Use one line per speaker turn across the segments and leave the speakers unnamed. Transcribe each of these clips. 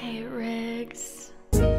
K Riggs.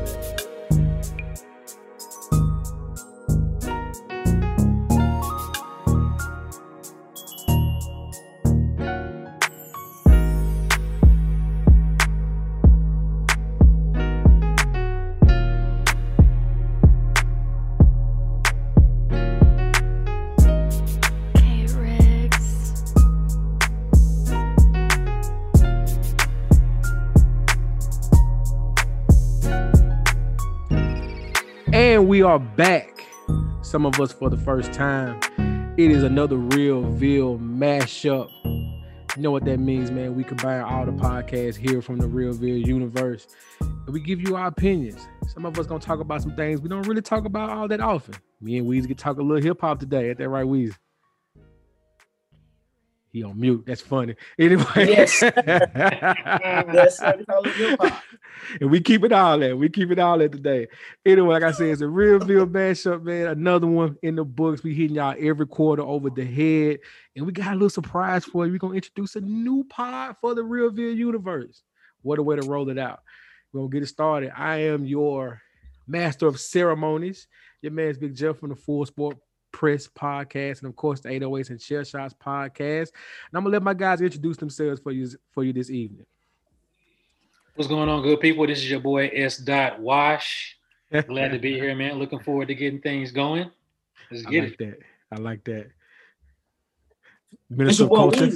And we are back. Some of us for the first time. It is another Realville mashup. You know what that means, man. We combine all the podcasts here from the Realville universe. And we give you our opinions. Some of us gonna talk about some things we don't really talk about all that often. Me and Weezy get talk a little hip hop today. Ain't that right, Weezy? He on mute. That's funny. Anyway.
Yes. That's hip-hop.
And we keep it all that. We keep it all that today. Anyway, like I said, it's a Realville mashup, man. Another one in the books. We hitting y'all every quarter over the head. And we got a little surprise for you. We're going to introduce a new pod for the Realville universe. What a way to roll it out. We're going to get it started. I am your master of ceremonies. Your man's Big Jeff from the Full Sport Press podcast, and of course the 808s and Chair Shots podcast. And I'm gonna let my guys introduce themselves for you this evening.
What's going on, good people? This is your boy S. Wash. Glad to be here, man. Looking forward to getting things going. Let's get it.
I like that. Minister of Culture.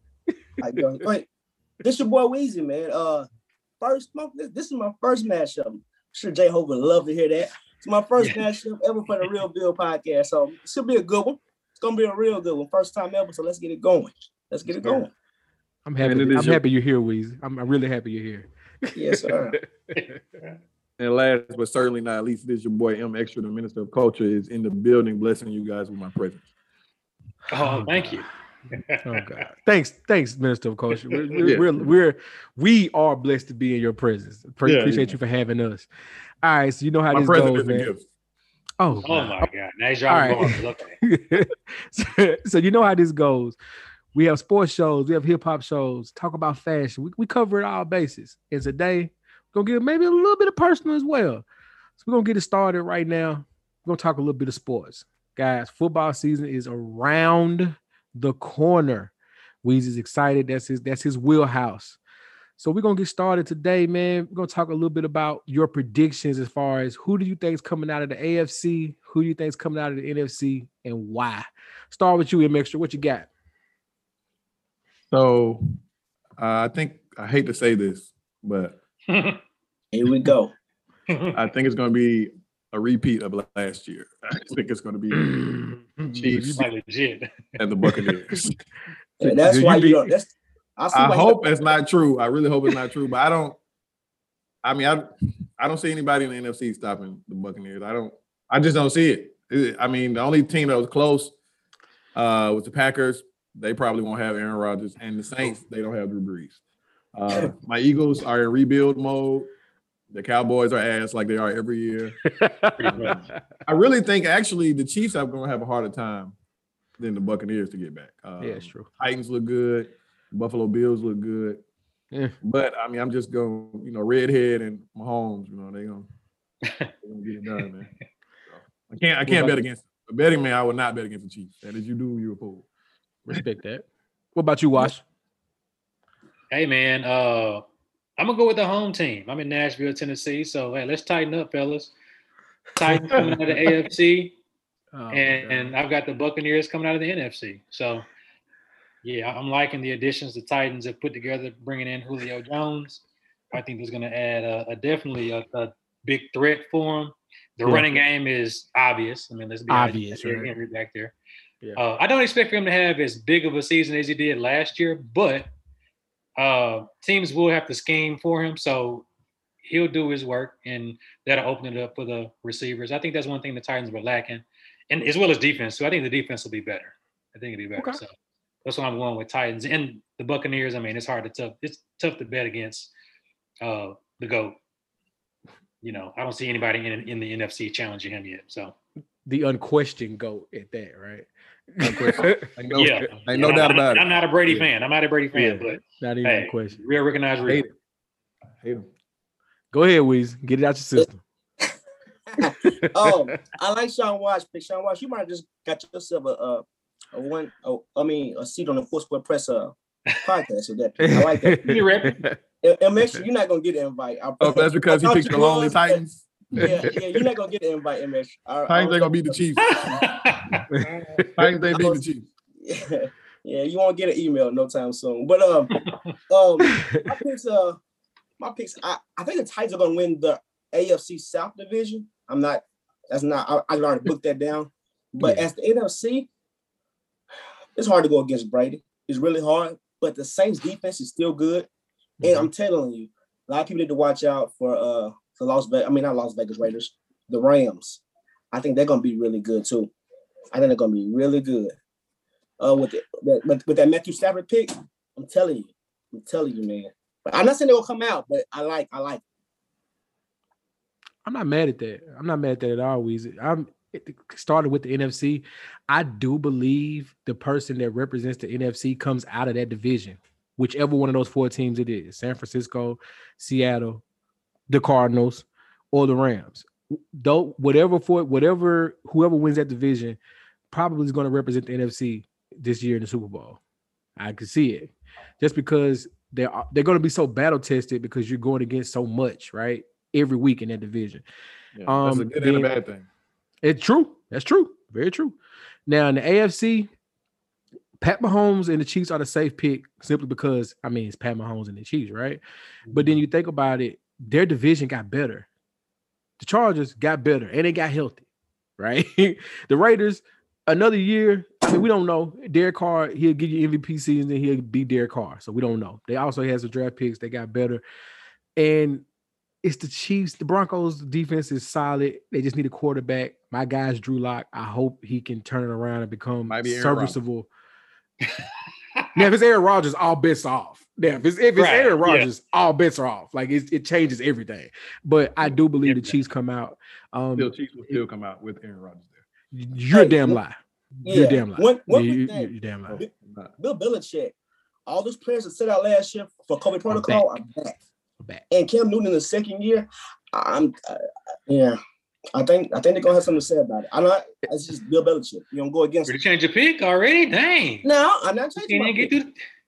This your boy Weezy, man. This is my first mashup. I'm sure J Hope would love to hear that. It's my first mashup ever for the Realville podcast, so it should be a good one. It's gonna be a real good one, first time ever. So let's get it going.
I'm happy you're here, Weezy. I'm really happy you're here.
Yes, sir.
And last but certainly not least, this is your boy M Extra, the Minister of Culture, is in the building, blessing you guys with my presence.
Oh, thank you.
Oh God! Thanks, Minister of Culture. We are blessed to be in your presence. Appreciate you for having us. All right, so you know how this goes, man. Oh
my God! Nice job.
So you know how this goes. We have sports shows, we have hip hop shows, talk about fashion. We cover it all bases. And today we're gonna get maybe a little bit of personal as well. So we're gonna get it started right now. We're gonna talk a little bit of sports, guys. Football season is around the corner. Weezy's excited. That's his wheelhouse. So we're going to get started today, man. We're going to talk a little bit about your predictions as far as who do you think is coming out of the AFC, who do you think is coming out of the NFC, and why. Start with you, M Extra. What you got?
So I hate to say this, but
here we go.
I think it's going to be a repeat of last year. I think it's going to be Chiefs and the Buccaneers.
Yeah, that's why you don't.
I hope it's not true. I really hope it's not true, but I don't see anybody in the NFC stopping the Buccaneers. I just don't see it. I mean, the only team that was close was the Packers. They probably won't have Aaron Rodgers, and the Saints, they don't have Drew Brees. My Eagles are in rebuild mode. The Cowboys are ass like they are every year. I really think actually the Chiefs are going to have a harder time than the Buccaneers to get back.
Yeah, it's true.
Titans look good. Buffalo Bills look good. Yeah. But I mean, I'm just going, Redhead and Mahomes, they're going to get it done, man. So, I can't bet against them. A betting man, I would not bet against the Chiefs. And if you do, you're a fool.
Respect that. What about you, Wash?
Hey, man, I'm going to go with the home team. I'm in Nashville, Tennessee. So, hey, let's tighten up, fellas. Titans coming out of the AFC. And I've got the Buccaneers coming out of the NFC. So, yeah, I'm liking the additions the Titans have put together, bringing in Julio Jones. I think there's going to add definitely a big threat for him. The running game is obvious. I mean, let's be
obvious.
Right? Henry back there. Yeah. I don't expect for him to have as big of a season as he did last year, but teams will have to scheme for him. So he'll do his work, and that'll open it up for the receivers. I think that's one thing the Titans were lacking, and as well as defense. So I think the defense will be better. I think it'll be better. Okay. So that's why I'm going with Titans and the Buccaneers. I mean, it's tough to bet against the GOAT. I don't see anybody in the NFC challenging him yet. So
the unquestioned GOAT at that, right?
Ain't no doubt about it.
I'm not a Brady fan. I'm not a Brady fan, but
not even a question.
Real recognized real.
I hate him.
Go ahead, Weez. Get it out your system.
I like Sean Watts. Pick Sean Watts. You might have just got yourself a seat on the Full Sport Press podcast with that pick. I like that.
You ready?
And make sure you're not gonna get an invite.
That's because he picked the lonely Titans.
Yeah, you're not gonna get an invite, MS.
Titans ain't gonna beat the Chiefs. Titans ain't beat the Chiefs.
Yeah, you won't get an email no time soon. But my picks. I think the Titans are gonna win the AFC South division. I already booked that down. But as the NFC, it's hard to go against Brady. It's really hard. But the Saints defense is still good. And I'm telling you, a lot of people need to watch out for not Las Vegas Raiders, the Rams. I think they're gonna be really good too. I think they're gonna be really good. With that Matthew Stafford pick, I'm telling you, man. But I'm not saying they're gonna come out, but I like it.
I'm not mad at that. I'm not mad at that at all, Weezy. It started with the NFC. I do believe the person that represents the NFC comes out of that division, whichever one of those 4 teams it is: San Francisco, Seattle, the Cardinals, or the Rams. Though whoever wins that division probably is going to represent the NFC this year in the Super Bowl. I can see it, just because they're going to be so battle tested because you're going against so much, right? Every week in that division.
Yeah, that's a good and a bad thing.
It's true. That's true. Very true. Now in the AFC, Pat Mahomes and the Chiefs are the safe pick simply because, it's Pat Mahomes and the Chiefs, right? But then you think about it, their division got better. The Chargers got better and they got healthy, right? The Raiders, another year, we don't know. Derek Carr, he'll give you MVP season and he'll be Derek Carr. So we don't know. They also had some draft picks. They got better. And it's the Chiefs. The Broncos defense is solid. They just need a quarterback. My guy's Drew Lock. I hope he can turn it around and become serviceable. Now, if it's Aaron Rodgers, all bets are off. Now, if it's Aaron Rodgers, all bets are off. Like it changes everything. But I do believe the Chiefs come out.
Chiefs will still come out with Aaron Rodgers there.
You're a damn lie. You're a damn lie.
You're damn lie. Bill Belichick, all those players that set out last year for COVID protocol are back. And Cam Newton in the second year, I think they're gonna have something to say about it. It's just Bill Belichick. You don't go against.
Did you change your pick already? Dang.
No, I'm not changing my pick.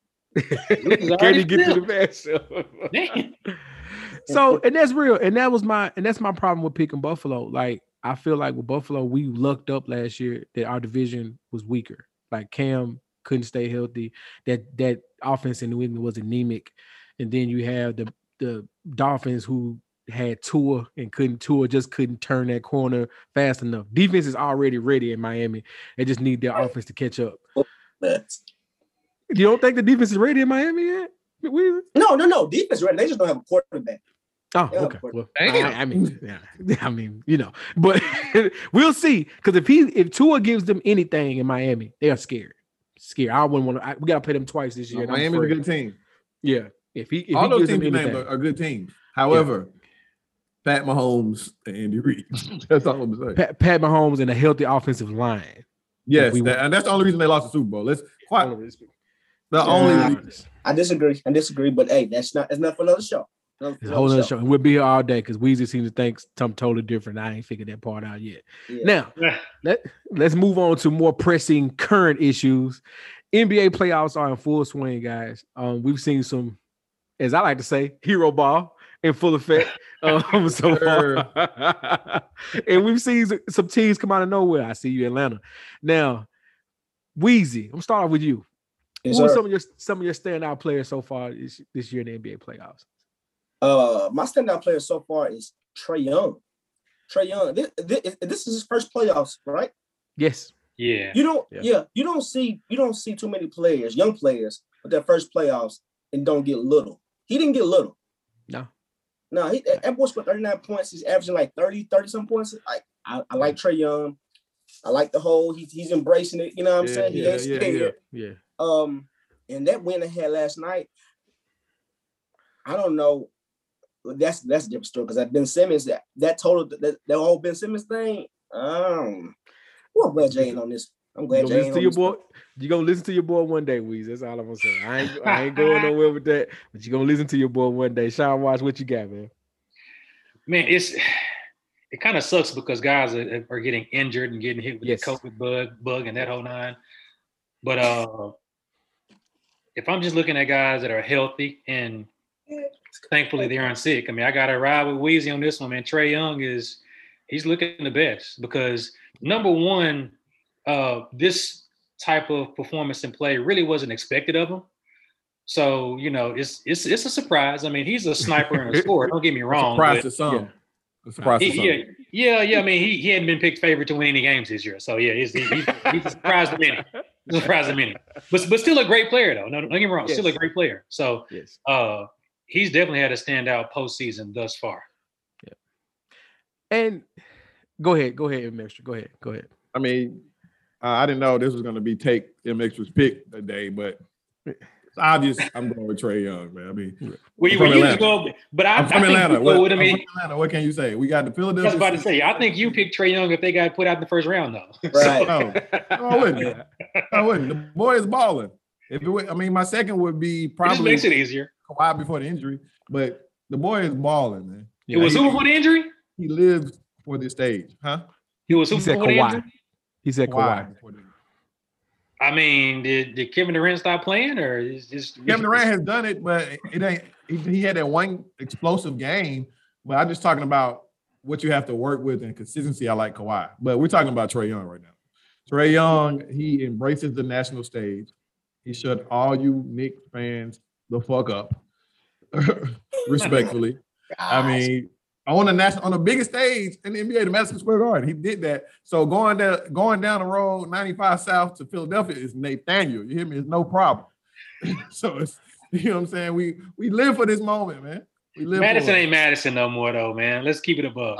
Can he get to the matchup? So, and that's real, and that's my problem with picking Buffalo. Like, I feel like with Buffalo, we lucked up last year that our division was weaker. Like Cam couldn't stay healthy. That offense in New England was anemic, and then you have the Dolphins who had Tua just couldn't turn that corner fast enough. Defense is already ready in Miami. They just need their offense to catch up. You don't think the defense is ready in Miami yet?
No. Defense is ready. They just don't have a quarterback.
Oh, okay. Well, but we'll see. Because if Tua gives them anything in Miami, they are scared. I wouldn't want to. We got to play them twice this year.
Miami's a good team.
Yeah. If
all those
teams
you named are good teams. However, Pat Mahomes and Andy Reid. That's all I'm saying.
Pat Mahomes and a healthy offensive line.
Yes, and that's the only reason they lost the Super Bowl.
I disagree, but hey, that's not for another show.
It's a whole other show. We'll be here all day because Weezy seems to think something totally different. I ain't figured that part out yet. Yeah. Now, let's move on to more pressing current issues. NBA playoffs are in full swing, guys. We've seen some, as I like to say, hero ball in full effect so far. And we've seen some teams come out of nowhere. I see you, Atlanta. Now, Weezy, I'm gonna start off with you.
Yes,
who are some of your standout players so far this year in the NBA playoffs?
My standout player so far is Trae Young. This is his first playoffs, right?
Yes.
Yeah.
You don't see too many players, young players, with their first playoffs and don't get little. He didn't get little.
No.
That boy scored 39 points. He's averaging like 30 some points. I like Trae Young. I like the whole he's embracing it. You know what I'm saying? He ain't scared.
Yeah.
And that win they had last night, I don't know. That's a different story because Ben Simmons, that whole Ben Simmons thing. I'm glad Jay ain't on this. I'm glad Jay ain't on this.
You're gonna listen to your boy one day, Weez. That's all I'm gonna say. I ain't going nowhere with that, but you're gonna listen to your boy one day. Sean Watts, what you got, man?
Man, it kind of sucks because guys are getting injured and getting hit with the COVID bug and that whole nine. But if I'm just looking at guys that are healthy and thankfully they aren't sick, I mean, I got to ride with Weezy on this one, man. Trae Young he's looking the best because number one, this type of performance and play really wasn't expected of him. So, it's a surprise. I mean, he's a sniper and a scorer. Don't get me wrong.
Surprise to some.
Yeah. I mean, he hadn't been picked favorite to win any games this year. So yeah, he's a surprise to many. But still a great player though. No, don't get me wrong. Yes. Still a great player. So he's definitely had a standout postseason thus far.
Yeah. And go ahead, Mixture. Go ahead.
I mean, I didn't know this was going to be take M-Extra's pick today, but it's obvious I'm going with Trae Young, man. I mean,
I'm from
Atlanta.
I'm from
Atlanta. What can you say? We got the Philadelphia.
I was about to say, I think you picked Trae Young if they got put out in the first round, though.
Right.
No, I wouldn't. The boy is balling. My second would be probably.
It just makes it easier.
Kawhi before the injury, but the boy is balling, man.
It was who before the injury?
He lives for this stage, huh?
He said Kawhi.
He said Kawhi.
I mean, did Kevin Durant stop playing, or is just
Kevin Durant has done it, but it ain't. He had that one explosive game, but I'm just talking about what you have to work with and consistency. I like Kawhi, but we're talking about Trae Young right now. Trae Young, he embraces the national stage. He shut all you Knicks fans the fuck up, respectfully. I mean, on the biggest stage in the NBA, the Madison Square Garden, he did that. So going down the road, 95 South to Philadelphia is Nathaniel. You hear me? It's no problem. So it's, you know what I'm saying? We live for this moment, man.
Madison ain't Madison no more, though, man. Let's keep it above.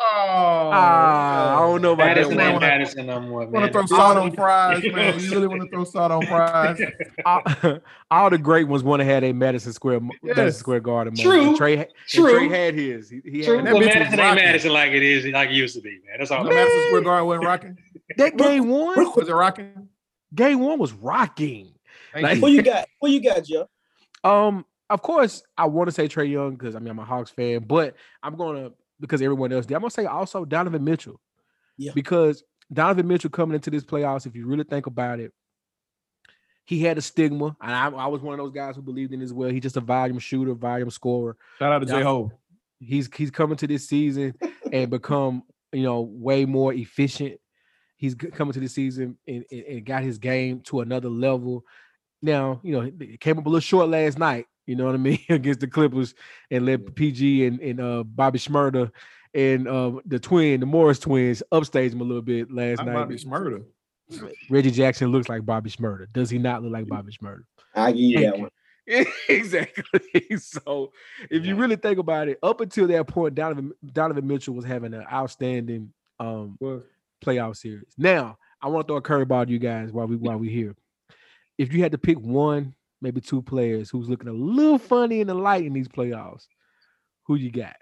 I don't know about
Madison ain't Madison no more, man.
Want to throw salt on fries, man? You really want to throw salt on fries?
All the great ones want to have a Madison Square Garden.
True.
Trey had his. He
True.
had
Well, Madison ain't Madison like it used to be, man. That's all.
Madison Square Garden wasn't rocking.
That game one
was it rocking?
Game one was rocking.
Who you got, Joe?
Of course, I want to say Trae Young because I'm a Hawks fan, but because everyone else did. I'm gonna say also Donovan Mitchell. Yeah. Because Donovan Mitchell coming into this playoffs, if you really think about it, he had a stigma, and I was one of those guys who believed in it as well. He's just a volume shooter, volume scorer.
Shout out to J-Ho.
He's coming to this season and become way more efficient. He's coming to this season and got his game to another level. Now, it came up a little short last night. You know what I mean? Against the Clippers and let PG and Bobby Shmurda and the Morris twins upstage him a little bit last night.
Bobby Shmurda.
Reggie Jackson looks like Bobby Shmurda. Does he not look like Bobby Shmurda?
I give you that one.
Exactly. So if you really think about it, up until that point, Donovan Mitchell was having an outstanding playoff series. Now, I want to throw a curveball to you guys while we here. If you had to pick one, maybe two players who's looking a little funny in the light in these playoffs, who you got?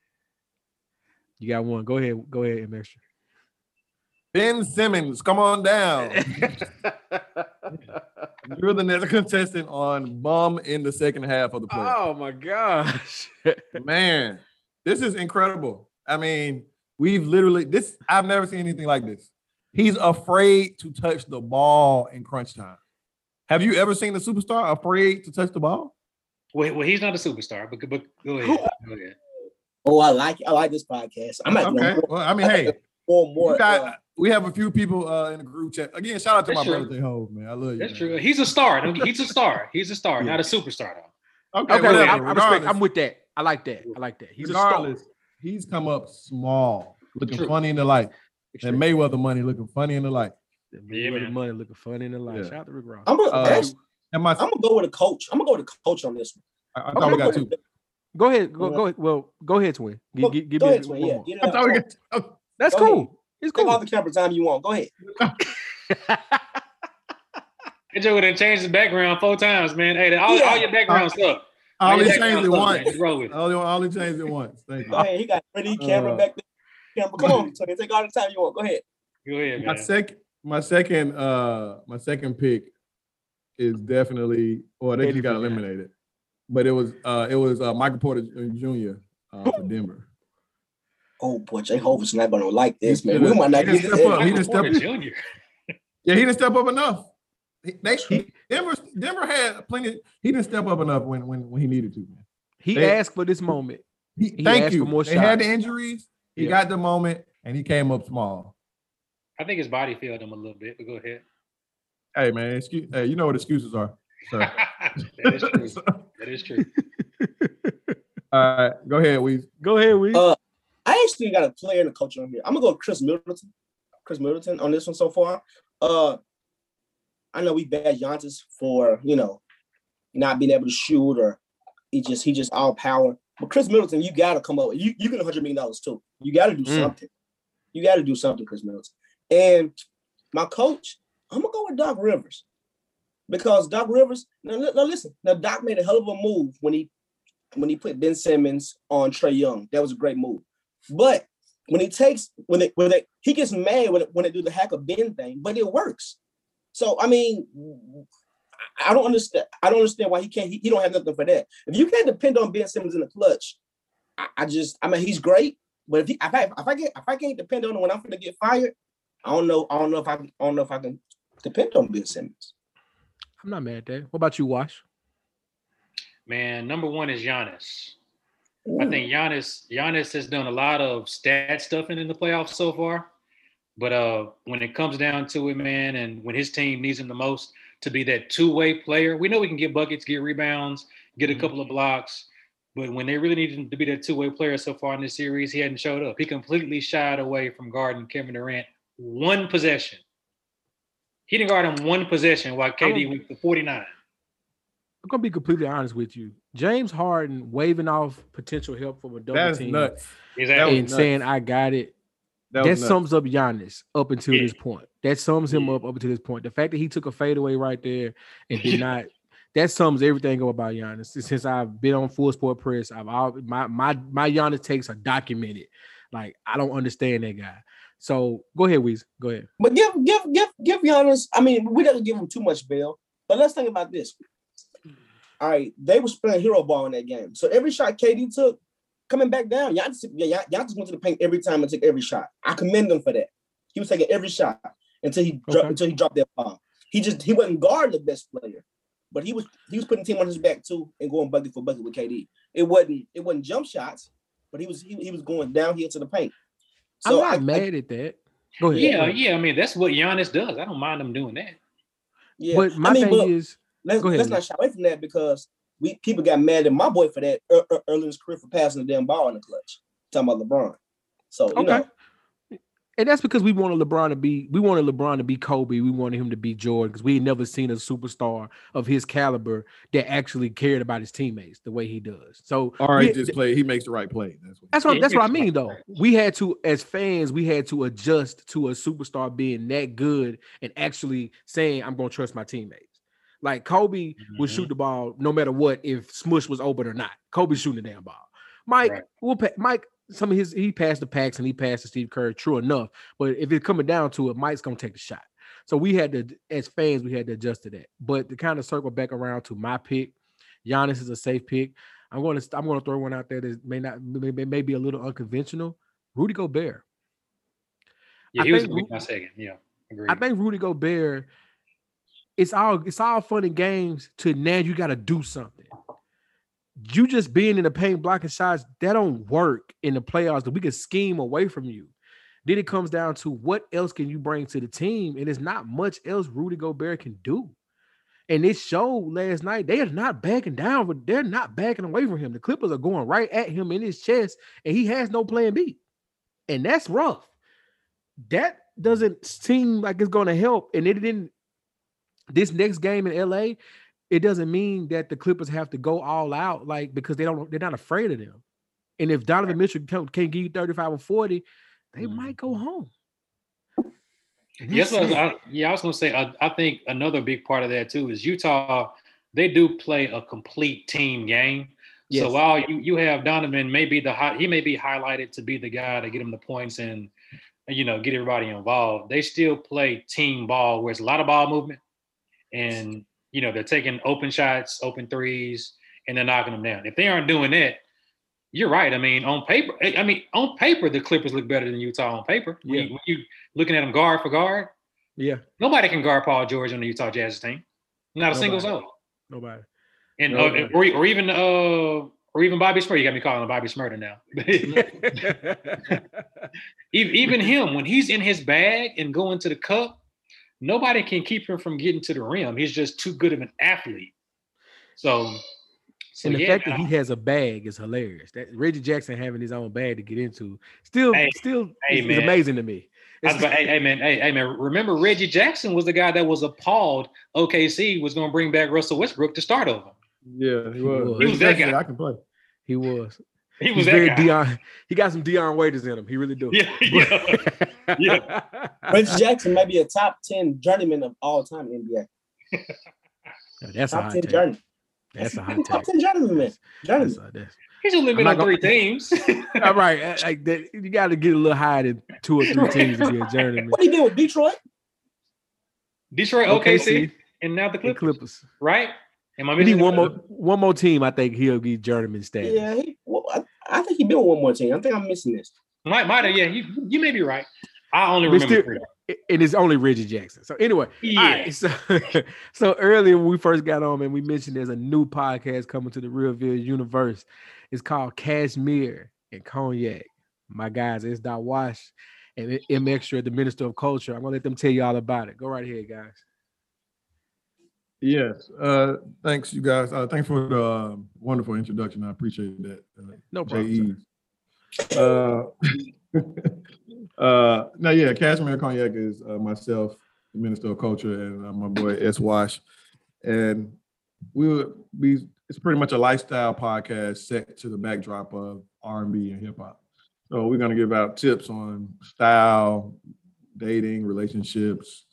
You got one. Go ahead, M-Extra.
Ben Simmons, come on down. You're the next contestant on Bum in the second half of the playoffs.
Oh my gosh.
Man, this is incredible. I mean, I've never seen anything like this. He's afraid to touch the ball in crunch time. Have you ever seen a superstar afraid to touch the ball?
Well, he's not a superstar, but go ahead.
Oh, I like this podcast.
Okay. Well, I mean, hey, we have a few people in the group chat. Again, shout out to my brother J-Ho, man. I love you.
That's true. He's a star. He's a star. He's a star, not a superstar, though.
Okay. I'm with that. I like that. He's regardless, a star.
He's come up small, looking funny in the light. And Mayweather money looking funny in the light.
Money looking funny in the light. Shout out to Rick Ross.
I'm gonna go with a coach. I'm gonna go with a coach on this one.
I thought we got two.
Go ahead. Go ahead. Well, go ahead, Twin.
Go ahead, Twin. Yeah.
I thought we got.
That's cool. Ahead. It's cool.
Take all the camera time you want. Go ahead.
Joe would have changed the background 4 times, man. Hey, all your background stuff.
I only changed it once. I only changed it once. Thank you.
Hey, he got ready camera back there. Come on, Twin. Take all the time you want. Go ahead.
Go ahead, man.
My second pick is definitely, they just got eliminated, but it was Michael Porter Jr. For Denver.
Oh boy, Jay Hova's not gonna like this, man. We might not get this.
He didn't step up.
Junior.
Yeah, he didn't step up enough. Denver had plenty. He didn't step up enough when he needed to. Man.
He asked for this moment.
Thank you.
For more
they
shots.
had the injuries. He got the moment, and he came up small.
I think his body failed him a little bit, but go ahead.
Hey, man, hey, you know what excuses are. So.
That is true. That is true.
All right, go ahead, Weez.
Go ahead, Weez.
I actually got a player and a coach on here. I'm gonna go with Chris Middleton on this one so far. I know we bad Giannis for not being able to shoot, or he just all power. But Chris Middleton, you gotta come up. You get $100 million too. You gotta do something. You gotta do something, Chris Middleton. And my coach, I'm gonna go with Doc Rivers, because Doc Rivers. Now listen. Now Doc made a hell of a move when he put Ben Simmons on Trae Young. That was a great move. But when he gets mad when they do the hack of Ben thing, but it works. So I mean, I don't understand. I don't understand why he can't. He don't have nothing for that. If you can't depend on Ben Simmons in the clutch, I mean, he's great. But if I can't depend on him when I'm going to get fired, I don't know if I can depend on Ben Simmons.
I'm not mad at that. What about you, Wash?
Man, number one is Giannis. Ooh. I think Giannis has done a lot of stat stuffing in the playoffs so far. But when it comes down to it, man, and when his team needs him the most to be that two-way player, we know we can get buckets, get rebounds, get a couple of blocks. But when they really need him to be that two-way player so far in this series, he hadn't showed up. He completely shied away from guarding Kevin Durant one possession. He didn't guard him one possession while KD went for 49.
I'm going to be completely honest with you. James Harden waving off potential help from a double team
nuts.
And saying, I got it. That sums up Giannis up until this point. That sums him up until this point. The fact that he took a fadeaway right there and did not, that sums everything up about Giannis. Since I've been on Full Sport Press, my Giannis takes are documented. Like, I don't understand that guy. So go ahead, Weez. Go ahead.
But give Giannis. I mean, we don't give him too much bail. But let's think about this. All right, they were playing hero ball in that game. So every shot KD took, coming back down, Giannis went to the paint every time and took every shot. I commend him for that. He was taking every shot until he dropped that ball. He wasn't guarding the best player, but he was putting the team on his back too and going bucket for bucket with KD. It wasn't jump shots, but he was going downhill to the paint. So
I'm not mad at that. Go ahead.
Yeah. I mean, that's what Giannis does. I don't mind him doing that.
Yeah,
but my thing is,
let's not shy away from that, because people got mad at my boy for that early in his career for passing the damn ball in the clutch. Talking about LeBron. So you know.
And that's because we wanted LeBron to be Kobe. We wanted him to be Jordan, because we had never seen a superstar of his caliber that actually cared about his teammates the way he does. So
he makes the right play.
That's what I mean, though. We had to, as fans, adjust to a superstar being that good and actually saying, I'm going to trust my teammates. Like Kobe would shoot the ball no matter what, if Smush was open or not. Kobe's shooting the damn ball. Mike, some of he passed to Paxson, he passed to Steve Kerr, true enough. But if it's coming down to it, Mike's gonna take the shot. So we had to, as fans, we had to adjust to that. But to kind of circle back around to my pick, Giannis is a safe pick. I'm gonna throw one out there that may be a little unconventional. Rudy Gobert.
Yeah, he was my second. Yeah, agreed.
I think Rudy Gobert. It's all fun and games to now you got to do something. You just being in the paint blocking shots, that don't work in the playoffs, that we can scheme away from you. Then it comes down to what else can you bring to the team, and it's not much else Rudy Gobert can do. And it showed last night, they are not backing down, but they're not backing away from him. The Clippers are going right at him in his chest, and he has no plan B. And that's rough. That doesn't seem like it's going to help. And it didn't. This next game in LA, it doesn't mean that the Clippers have to go all out, like, because they're not afraid of them. And if Donovan Mitchell can't give you 35 or 40, they might go home.
Yes, I was going to say, I think another big part of that too is Utah. They do play a complete team game. Yes. So while you have Donovan, he may be highlighted to be the guy to get him the points and get everybody involved. They still play team ball, where it's a lot of ball movement. And, they're taking open shots, open threes, and they're knocking them down. If they aren't doing that, you're right. I mean, on paper, the Clippers look better than Utah on paper. When you looking at them guard for guard, nobody can guard Paul George on the Utah Jazz team. Not a single soul.
Nobody.
And or even Bobby Smurder. You got me calling him Bobby Smurder now. even him, when he's in his bag and going to the cup, nobody can keep him from getting to the rim. He's just too good of an athlete. So
and the fact that he has a bag is hilarious. That Reggie Jackson having his own bag to get into still is amazing to me.
Hey man, remember Reggie Jackson was the guy that was appalled OKC was going to bring back Russell Westbrook to start over.
Yeah, he was.
He was that guy.
I can play.
He was.
He's very guy.
Deion. He got some Deion Waiters in him. He really do.
Yeah.
Reggie Jackson may be a top 10 journeyman of all time in the NBA.
That's
top
a hot
10
take.
journey.
That's a hot take.
Top 10 journeyman, man. Journeyman.
He's only been on 3 teams.
All right. You got to get a little higher than 2 or 3 teams to be a journeyman.
What he did with Detroit?
OKC, and now the Clippers. Right? Am I missing
one more team? I think he'll be journeyman status.
Yeah, I think he built one more team. I think I'm missing this.
Might have. Yeah, you may be right. I only remember 3.
It is only Reggie Jackson. So anyway,
yeah.
Right, so earlier when we first got on, man, we mentioned there's a new podcast coming to the Realville universe. It's called Cashmere and Cognac. My guys, it's Dot Wash and M Extra, the Minister of Culture. I'm gonna let them tell you all about it. Go right ahead, guys.
Yes. Thanks, you guys. Thanks for the wonderful introduction. I appreciate that.
No problem.
Cashmere Cognac is myself, the Minister of Culture, and my boy S. Wash. And it's pretty much a lifestyle podcast set to the backdrop of R&B and hip hop. So we're gonna give out tips on style, dating, relationships,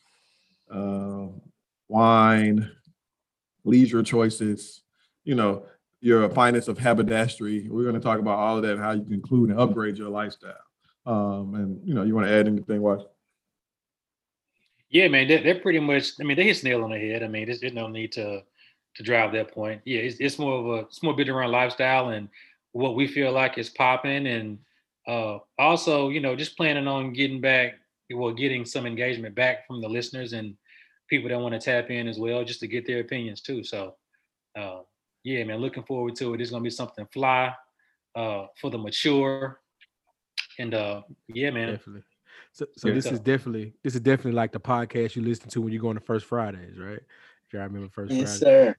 wine, leisure choices, your finest of haberdashery. We're going to talk about all of that and how you can include and upgrade your lifestyle. You want to add anything, Wash?
Yeah, man, they're pretty much. I mean, they hit the nail on the head. I mean, there's no need to drive that point. Yeah, it's more bit around lifestyle and what we feel like is popping, and also, just planning on getting some engagement back from the listeners and people that want to tap in as well, just to get their opinions too. So, yeah, man, looking forward to it. It's gonna be something fly for the mature, and yeah, man.
Definitely. So this is definitely like the podcast you listen to when you go on the First Fridays, right? If y'all remember First Friday.
Yes, sir.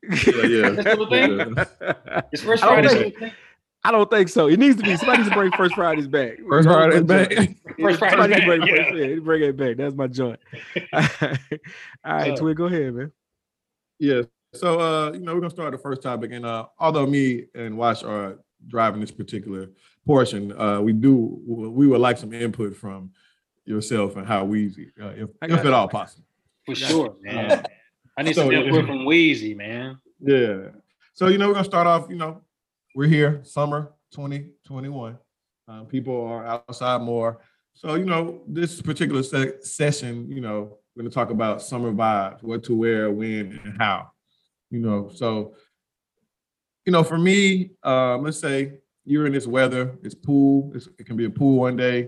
It's First Friday.
I don't think so. It needs to be. Somebody needs to bring First Fridays back.
First Fridays back.
First Fridays back.
Bring it back. That's my joint. All right, Twig, go ahead, man.
Yeah. So, we're going to start the first topic. And although me and Wash are driving this particular portion, we would like some input from yourself and how Weezy, if at all possible.
For sure, man. I need some input from Weezy, man.
Yeah. So, we're going to start off, we're here, summer 2021. People are outside more. So, this particular session, we're going to talk about summer vibes, what to wear, when, and how. So, for me, let's say you're in this weather, it's pool, it can be a pool one day,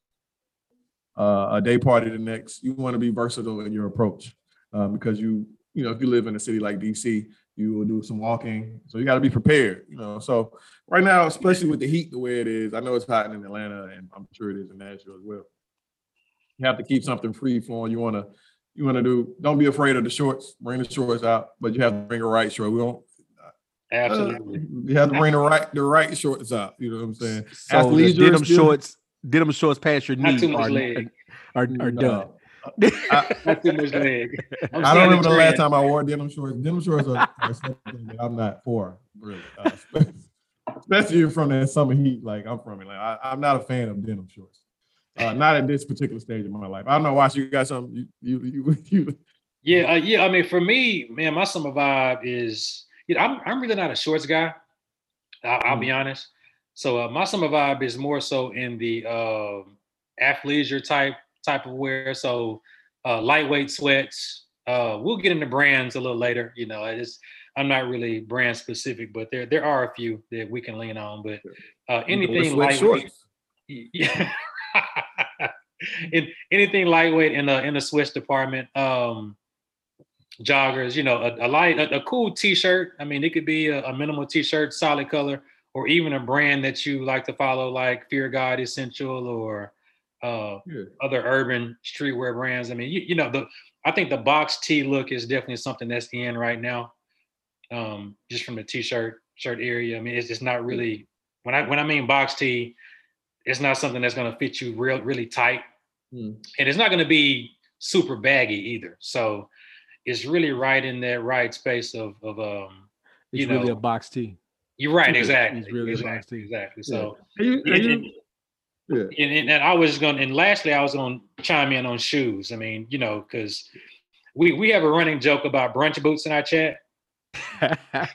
a day party the next. You want to be versatile in your approach because if you live in a city like DC, you will do some walking. So you got to be prepared, So right now, especially with the heat the way it is, I know it's hot in Atlanta and I'm sure it is in Nashville as well. You have to keep something free flowing. You want to don't be afraid of the shorts, bring the shorts out, but you have to bring the right short. We don't.
Absolutely.
You have to bring the right shorts out. You know what I'm saying?
So denim shorts past your knee are done.
Not too much leg.
I don't remember the last time I wore denim shorts. Denim shorts are something that I'm not for, really. Especially from that summer heat, like I'm from it. Like I'm not a fan of denim shorts. Not at this particular stage of my life. I don't know why you got something. You.
Yeah. I mean, for me, man, my summer vibe is. I'm really not a shorts guy. I'll be honest. So my summer vibe is more so in the athleisure type of wear. So lightweight sweats, We'll get into brands a little later. I'm not really brand specific, but there are a few that we can lean on. But anything lightweight, yeah, anything lightweight in the Swiss department. Joggers, a cool T-shirt. I mean, it could be a minimal T-shirt, solid color, or even a brand that you like to follow, like Fear God Essential or other urban streetwear brands. I mean, I think the box tee look is definitely something that's in right now. Just from the shirt area. I mean, it's not really when I mean box tee, it's not something that's going to fit you really tight, and it's not going to be super baggy either. So it's really right in that right space of
it's really a box tee.
You're right, exactly.
It's really a box tee.
Exactly. So
and
I was going, and lastly, I was going to chime in on shoes. I mean, because we have a running joke about brunch boots in our chat.
I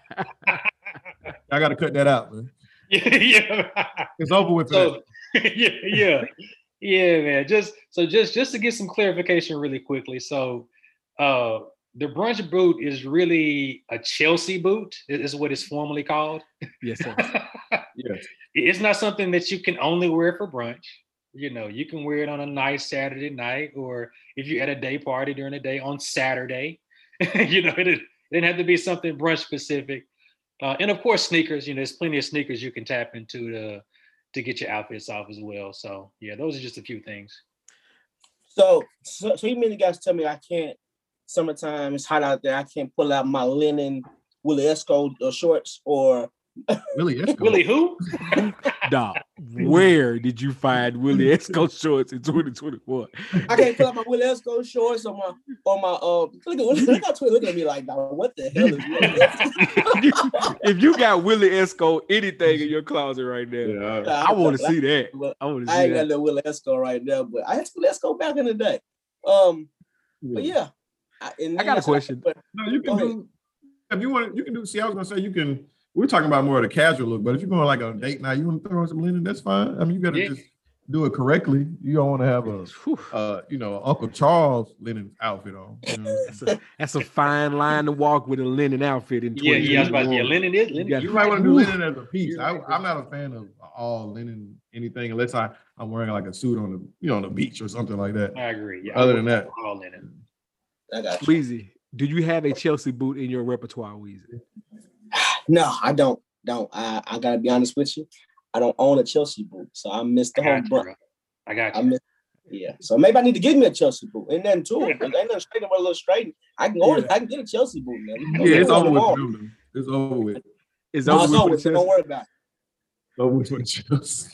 got to cut that out, man.
Yeah.
It's over with.
So, yeah, man. Just to get some clarification really quickly. So, the brunch boot is really a Chelsea boot, is what it's formally called.
Yes, sir.
Yes.
It's not something that you can only wear for brunch. You can wear it on a nice Saturday night, or if you're at a day party during the day on Saturday. It didn't have to be something brunch specific. And of course, sneakers. There's plenty of sneakers you can tap into to get your outfits off as well. So yeah, those are just a few things.
So you mean the guys tell me I can't? Summertime, it's hot out there. I can't pull out my linen Willie Esco shorts or
Willie Esco.
Willie who?
Dog, where did you find Willie Esco shorts in 2021?
I can't pull out my Willie Esco shorts or my look at me like, dog, what the hell is Willie Esco?
If you got Willie Esco anything in your closet right now, I want to see that.
I ain't got no Willie Esco right now, but I had Willie Esco back in the day. But yeah.
I got a question.
No, you can do if you want. You can do. See, I was gonna say you can. We're talking about more of the casual look, but if you're going like on a date night, you want to throw on some linen, that's fine. I mean, you got to just do it correctly. You don't want to have a Uncle Charles linen outfit on.
That's a fine line to walk with a linen outfit in.
I was about to say linen is linen.
You might want to do linen as a piece. I'm not a fan of all linen anything unless I'm wearing like a suit on the beach or something like that.
I agree. Yeah.
Other than that,
all linen.
I got you.
Weezy, do you have a Chelsea boot in your repertoire, Weezy?
No, I don't. I gotta be honest with you. I don't own a Chelsea boot, so I missed the whole book.
I got you.
Yeah, so maybe I need to get me a Chelsea boot, and then too, ain't nothing straight but a little straight. I can order. I can get a Chelsea boot, man.
It's over with. It's over with.
It's over with. Don't worry about it.
Over with Chelsea.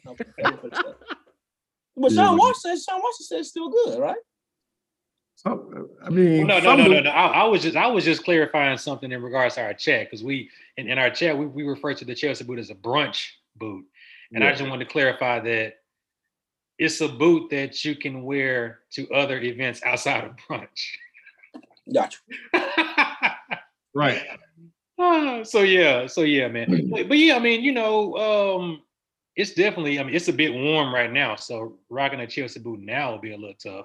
But Sean Washington said it's still good, right?
So, I mean,
no. I was just clarifying something in regards to our chat, because we in our chat we refer to the Chelsea boot as a brunch boot, and I just wanted to clarify that it's a boot that you can wear to other events outside of brunch.
Gotcha.
Right.
So yeah, man. But yeah, I mean, it's definitely. I mean, it's a bit warm right now, so rocking a Chelsea boot now will be a little tough.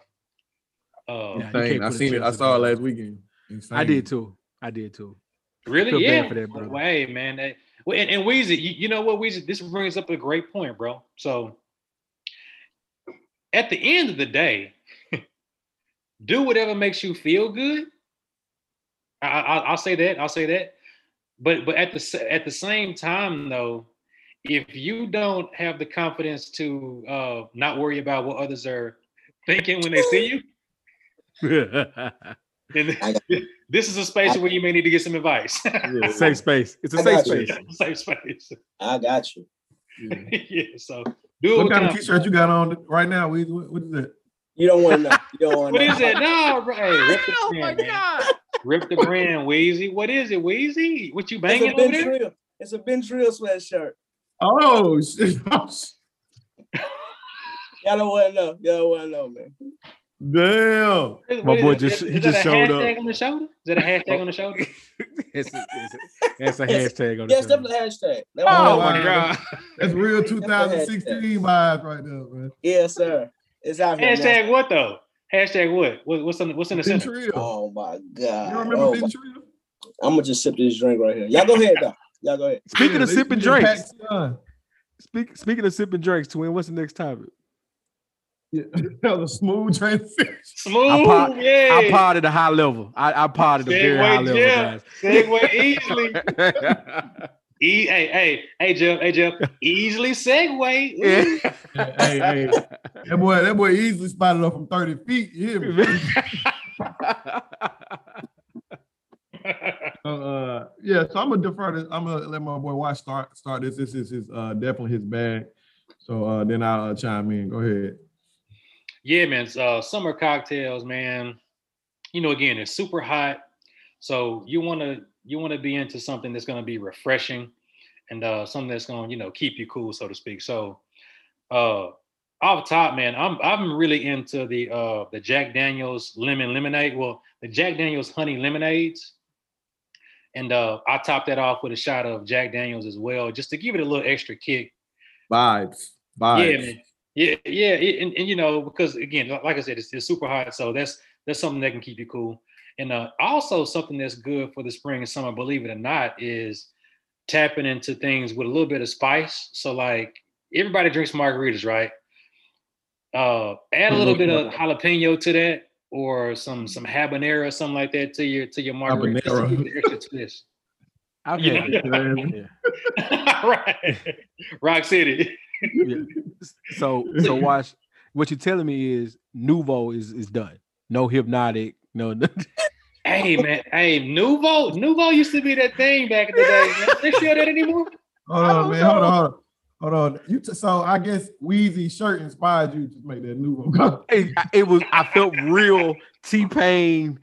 I seen it. I saw it last weekend. Insane.
I did too.
Really? Yeah.
For that, brother.
Hey, man. And Weezy, you know what, Weezy? This brings up a great point, bro. So at the end of the day, do whatever makes you feel good. I'll say that. But at the same time, though, if you don't have the confidence to not worry about what others are thinking when they see you, this is a space where you may need to get some advice.
Safe space. It's a safe space.
Safe space.
I got you.
Yeah. So do
what kind of t-shirt you got on right now? What is it?
You don't want to know. You don't want to know.
What is it? No, right. Rip the brand, man. Rip the brand, Weezy. What is it, Weezy? What you banging over there?
It's a Ben Trill sweatshirt.
Oh shit.
Y'all don't want to know, man.
Damn.
My boy just showed up.
On the shoulder? Is that a hashtag on the shoulder?
It's a hashtag on the shoulder.
Yes, definitely a hashtag.
Oh my God.
That's real 2016 vibes right there, man.
Yes, sir. It's out here.
Hashtag what though? Hashtag what? What's in the center?
Trio.
Oh my God.
You don't remember Thin Trio?
I'm gonna just sip this drink right here. Y'all go ahead though. Y'all go ahead.
Speaking of
they
sipping
used to be
drinks.
Pat
Speaking of sipping drinks, Twin, what's the next topic?
Yeah, that was a smooth transition.
Smooth,
I pod at a high level. I pod at a very high level, guys.
Segue easily. Hey, Jeff. Easily segue.
Yeah.
Hey, that boy easily spotted up from 30 feet. You hear me? Yeah, so I'm gonna defer this. I'm gonna let my boy Watch start this. This is his definitely his bag. So then I'll chime in. Go ahead.
Yeah, man. Summer cocktails, man. You know, again, it's super hot, so you want to be into something that's going to be refreshing and something that's going to keep you cool, so to speak. So off top, man, I'm really into the Jack Daniel's lemon lemonade. Well, the Jack Daniel's honey lemonades. And I top that off with a shot of Jack Daniel's as well, just to give it a little extra kick.
Vibes.
Yeah, man. Yeah. And because again, like I said, it's super hot, so that's something that can keep you cool. And also something that's good for the spring and summer, believe it or not, is tapping into things with a little bit of spice. So like everybody drinks margaritas, right? Add a little bit of jalapeno to that, or some habanero or something like that to your margarita. Just to give it an extra twist.
I've had it.
Yeah. Right. Rock City.
Yeah. So Watch, what you're telling me is Nuvo is done. No Hypnotic. No.
Hey man, Nuvo used to be that thing back in the day. Man. They still that anymore?
Hold on. So I guess Weezy's shirt inspired you to make that Nuvo.
I felt real T-Pain.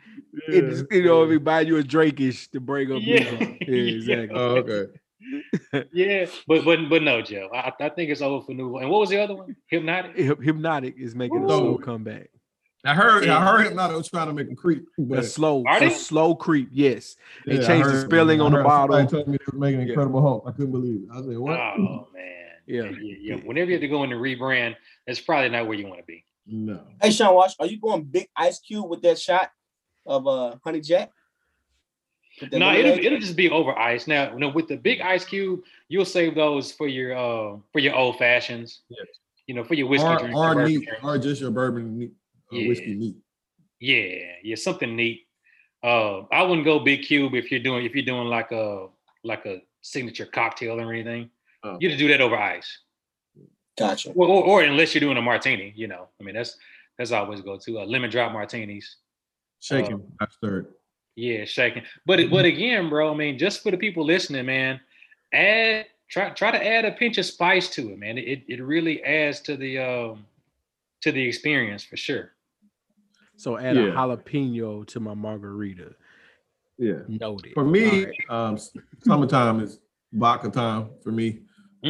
Buy you a Drake-ish to bring up.
Yeah.
Yeah, exactly.
Oh, okay.
Yeah, but no, Joe. I think it's over for Nuvo. And what was the other one? Hypnotic.
Hypnotic is making a slow comeback.
I heard Hypnotic was trying to make a creep.
A slow creep. Yes, they
Yeah,
changed the spelling on the bottle.
Somebody told me they were making Incredible Hulk. I couldn't believe it. I said, "What?"
Oh man. Yeah. Whenever you have to go in and rebrand, that's probably not where you want to be.
No.
Hey, Sean Watch, are you going big Ice Cube with that shot of Honey Jack?
No, it'll just be over ice. Now, with the big Ice Cube, you'll save those for your old fashions.
Yes.
For your whiskey drink,
or neat, or just your bourbon neat, whiskey neat.
Yeah, something neat. I wouldn't go big cube if you're doing like a signature cocktail or anything. You have to do that over ice.
Gotcha.
Or unless you're doing a martini, I mean that's always go to lemon drop martinis.
Shaking, not stirred.
Yeah, shaking. But again, bro, I mean, just for the people listening, man, try to add a pinch of spice to it, man. It really adds to the experience for sure.
So add a jalapeno to my margarita.
Yeah.
Noted.
For me, summertime is vodka time for me.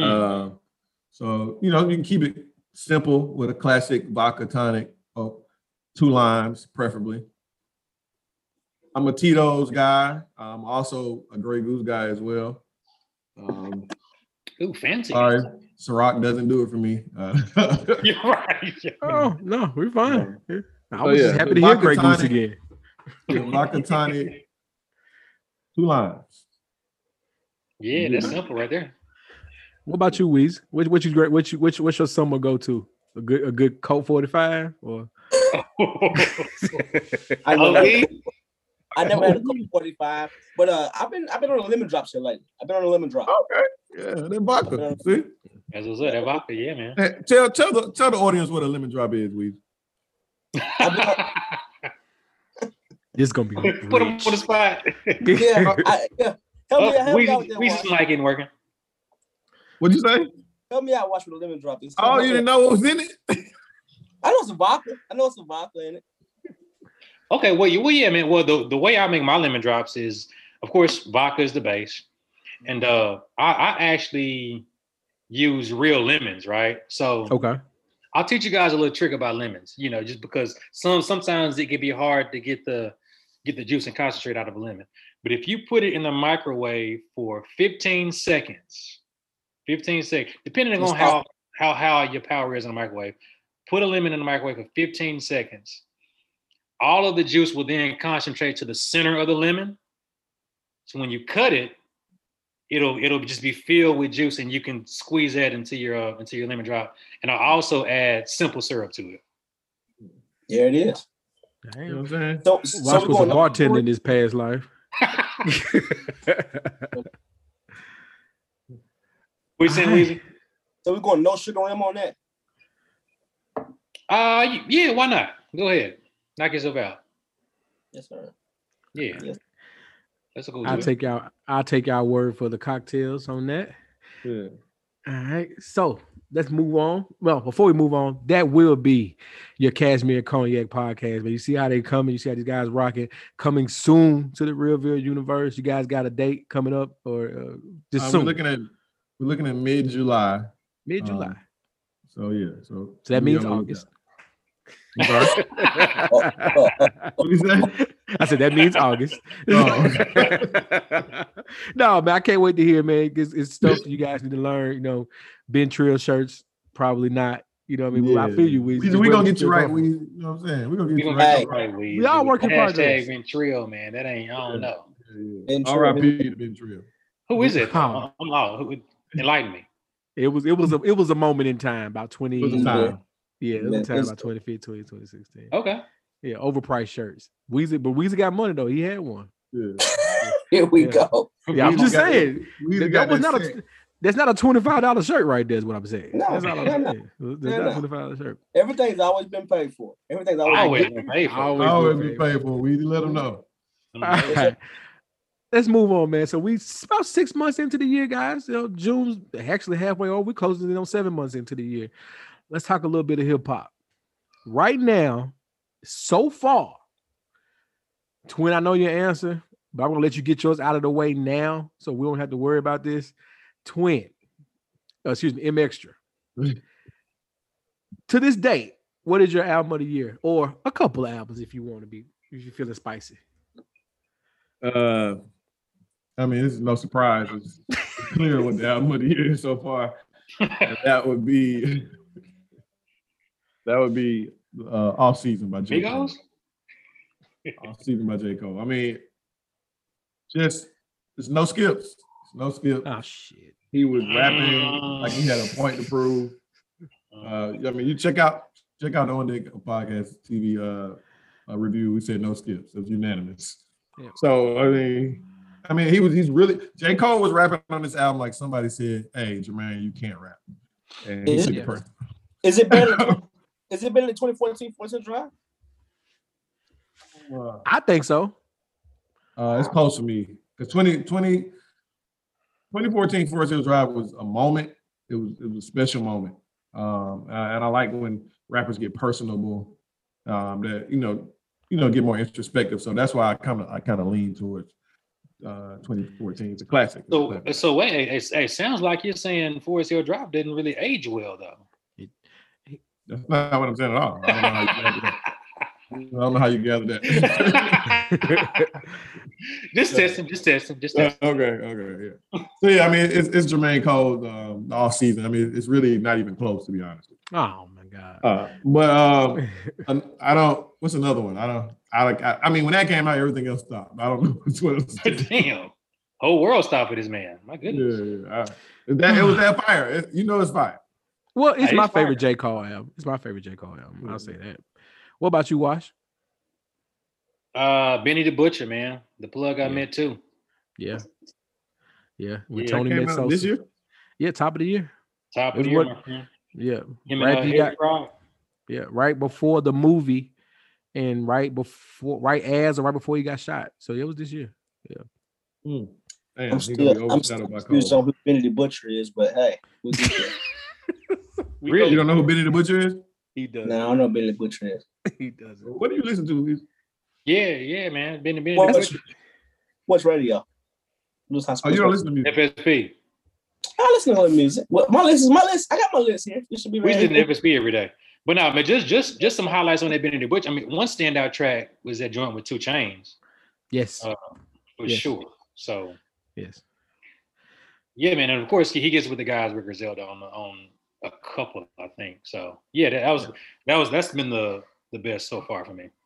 So you can keep it simple with a classic vodka tonic, 2 limes preferably. I'm a Tito's guy. I'm also a Grey Goose guy as well.
Ooh, fancy.
Sorry, Ciroc doesn't do it for me.
You're right.
Oh no, we're fine. I was just happy to hear Grey Goose again.
Vodka tonic, 2 limes.
Yeah, that's simple right there.
What about you, Weez? What's your summer go to? A good Colt 45 or?
I never had a Colt 45, but I've been on a lemon drop shit lately. I've been on a lemon drop.
Okay, yeah, that vodka. See,
as I said, that vodka, yeah, man.
Hey, tell the audience what a lemon drop is, Weez.
This is gonna be
put him on the spot.
Help me out with that.
Weezy's mic ain't working.
What'd you say?
Help me out. Watch with a lemon drop.
You didn't know what was in it?
I know some vodka. In it.
Okay, well, yeah, man. Well, the way I make my lemon drops is, of course, vodka is the base, and I actually use real lemons, right? So
okay,
I'll teach you guys a little trick about lemons. Just because sometimes it can be hard to get the juice and concentrate out of a lemon. But if you put it in the microwave for 15 seconds, depending on how your power is in the microwave, put a lemon in the microwave for 15 seconds. all of the juice will then concentrate to the center of the lemon. So when you cut it, it'll just be filled with juice, and you can squeeze that into your lemon drop. And I'll also add simple syrup to it.
There it is.
Damn.
You know what I'm saying?
Watch was a bartender in his past life.
We saying, Weezy?
So we're going no sugar on him on that.
Yeah, why not? Go ahead, knock yourself out.
Yes, sir.
Yeah,
Yes.
That's a cool.
I'll take our word for the cocktails on that.
Yeah.
All right, so let's move on. Well, before we move on, that will be your Cashmere Cognac podcast. But you see how they coming. You see how these guys rocking. Coming soon to the Realville universe. You guys got a date coming up, or just soon?
We're looking at mid-July.
Mid-July.
So yeah. So
that means August.
I'm sorry? What did you say?
I said that means August.
Oh.
No, man, I can't wait to hear, man. It's stuff you guys need to learn. You know, Ben Trill shirts, probably not. You know what I mean?
Yeah.
I feel you, Weezy.
We're gonna get you right. You know what I'm saying? We're gonna get you right.
We all work in progress.
Ben Trill, man. That ain't. I don't know.
R.I.P. to Ben Trill.
Who is it? I'm lost. Enlighten me.
It was a moment in time, about 20.
It was a time.
Yeah, it was a time about 2015, 2016.
Okay.
Yeah, overpriced shirts. Weezy got money though. He had one.
Yeah.
Here we go.
Yeah, I'm just saying.
That
That's not a $25 shirt right there, is what I'm saying.
No,
that's not a $25 shirt.
Everything's always been paid for. Everything's always been paid for.
Always been paid for. We let them know.
All right. Let's move on, man. So we about 6 months into the year, guys. You know, June's actually halfway over. We're closing in on 7 months into the year. Let's talk a little bit of hip hop. Right now, so far, Twin, I know your answer, but I'm gonna let you get yours out of the way now, so we don't have to worry about this. Twin, M Extra. To this date, what is your album of the year, or a couple of albums if you're feeling spicy?
I mean, this is no surprise. It's clear what the album of the year is so far. And that would be Off Season by J. Cole. Off Season by J. Cole. I mean, there's no skips. No skips.
Oh shit.
He was rapping like he had a point to prove. I mean, you check out the On Deck Podcast TV review. We said no skips. It was unanimous. Yeah. So I mean, he's really J. Cole was rapping on this album like somebody said, "Hey, Jermaine, you can't rap." And he took it personal.
Is it better than 2014 Forest Drive?
I think so.
It's close to me because 2014 Forest Hills Drive was a moment. It was a special moment, and I like when rappers get personable. That get more introspective. So that's why I kind of lean towards 2014. It's a classic.
So wait, it sounds like you're saying Forest Hill Drive didn't really age well though.
That's not what I'm saying at all. I don't know how you gathered that.
Just testing.
Okay, yeah. So yeah, I mean, it's Jermaine Cole's Off Season. I mean, it's really not even close, to be honest.
Oh my god.
I don't. What's another one? I mean, when that came out, everything else stopped. I don't know which one.
Damn, whole world stopped for this man. My goodness.
Yeah. It was that fire. It's fire.
Well, it's my favorite J. Cole album. I'll say that. What about you, Wash?
Benny the Butcher, man. The plug I met too.
Yeah. With Tony met Sosa.
This year?
Yeah, top of the year.
Top of the year, my friend.
Yeah.
Right,
right before the movie and right before he got shot. So it was this year. Yeah.
Damn,
I'm still confused on who Benny the Butcher is, but hey, we'll get there.
Really? You don't know who Benny the Butcher is?
He does.
No, I don't know who Benny the Butcher is.
He doesn't.
What do you listen to?
Yeah, man. Benny.
What's radio?
You don't listen to music?
FSP.
I listen to music. My list. I got my list here. You should be ready.
We listen to FSP every day. But no, man, just some highlights on that Benny the Butcher. I mean, one standout track was that joint with 2 Chainz.
Yes.
Sure. So.
Yes.
Yeah, man, and of course he gets with the guys with Griselda on a couple, I think. So yeah, that's been the best so far for me.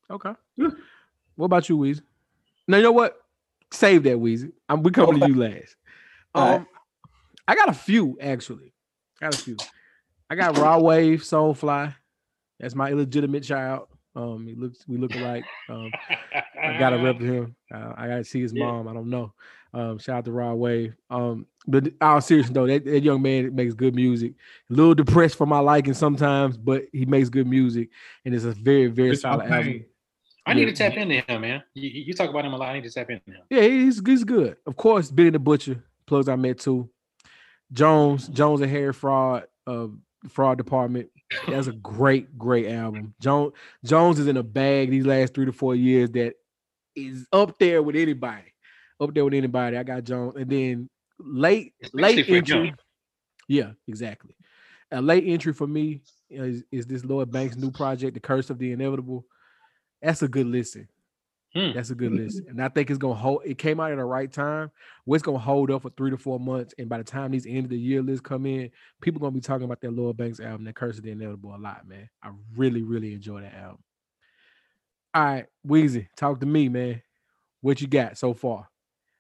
Okay. What about you, Weezy? Now you know what? Save that, Weezy. We coming to you last.
Right.
I got a few actually. I got Raw Wave, Soulfly. That's my illegitimate child. We look alike. I gotta rep him. I gotta see his mom. I don't know. Shout out to Raw Wave. But all serious though, that young man makes good music. A little depressed for my liking sometimes, but he makes good music, and it's a very, very solid album.
I need to tap into him, man. You talk about him a lot. I need to tap into him.
Yeah, he's good. Of course, Benny the Butcher, plugs I met too. Jones and Harry Fraud, Fraud Department. That's a great album. Jones is in a bag these last 3 to 4 years that is up there with anybody. I got Jones, and then late entry. Yeah, exactly. A late entry for me is this Lloyd Banks' new project, The Curse of the Inevitable. That's a good listen. That's a good listen. And I think it's gonna hold. It came out at the right time. Where it's gonna hold up for 3 to 4 months. And by the time these end of the year lists come in, people gonna be talking about that Lloyd Banks album, that Curse of the Inevitable, a lot, man. I really, really enjoy that album. All right, Weezy, talk to me, man. What you got so far?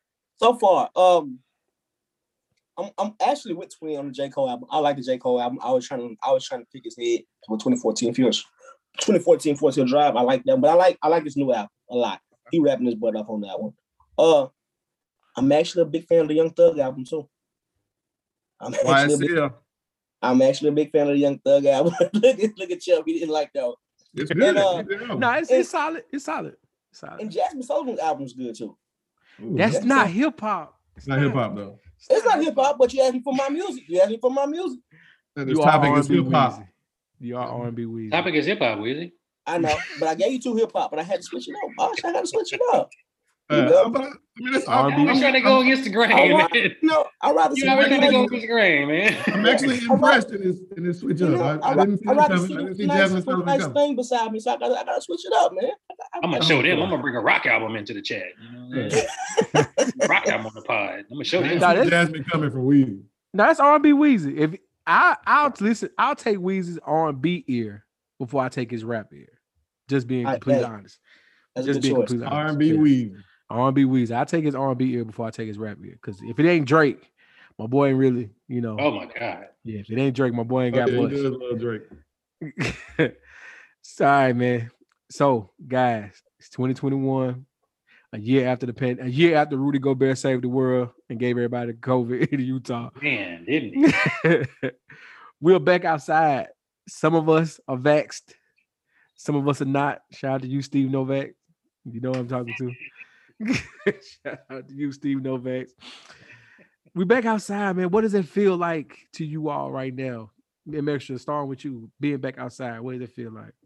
I'm actually with Twin on the J. Cole album. I like the J. Cole album. I was trying to pick his head for 2014 Forest Hill Drive. I like that, but I like this new album a lot. He rapping his butt off on that one. I'm actually a big fan of the Young Thug album too. I'm actually a big fan of the Young Thug album. look at Chubb. He didn't like that.
It's good.
It's solid. It's solid.
And Jasmine Sullivan's album's good too.
Ooh, that's not hip hop.
It's not hip hop though.
It's not hip hop, but you asked me for my music.
This topic is hip hop.
You are R&B Weezy.
Topic is hip hop, Weezy.
I know, but I gave you 2 hip hop, but I had to switch it up. Bosh, I got to switch it up.
I'm trying to go against the grain, man.
No, I'd rather
you already trying to go against the grain, man.
I'm actually impressed in this switch up. I didn't see Jasmine Sullivan
nice thing beside me, so I gotta switch it up, man.
I'm gonna show them. I'm gonna bring a rock album into the chat. You know, rock album on the pod. I'm gonna show them.
Jasmine coming from Weezy.
No, that's R&B Weezy. If I'll listen, I'll take Weezy's R&B ear before I take his rap ear. Just being completely honest.
Just being completely
honest. R&B Weezy.
R&B Weezy. I take his R&B ear before I take his rap ear. Because if it ain't Drake, my boy ain't really, you know.
Oh my God.
Yeah, if it ain't Drake, my boy ain't got much.
He does love Drake.
Sorry, man. So, guys, it's 2021. A year after Rudy Gobert saved the world and gave everybody COVID in Utah.
Man, didn't he?
We're back outside. Some of us are vaxxed. Some of us are not. Shout out to you, Steve Novak. You know what I'm talking to. Shout out to you, Steve Novak. We back outside, man. What does it feel like to you all right now? Extra, starting with you, being back outside. What does it feel like?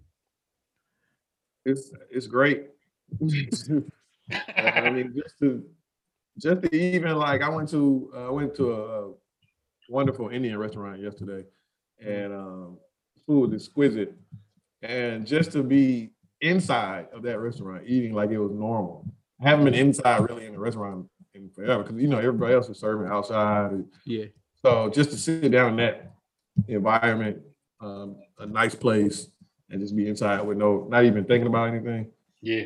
It's great. I mean, just to even like I went to a wonderful Indian restaurant yesterday, and food was exquisite, and just to be inside of that restaurant eating like it was normal. I haven't been inside really in a restaurant in forever because everybody else is serving outside.
Yeah.
So just to sit down in that environment, a nice place, and just be inside with not even thinking about anything.
Yeah.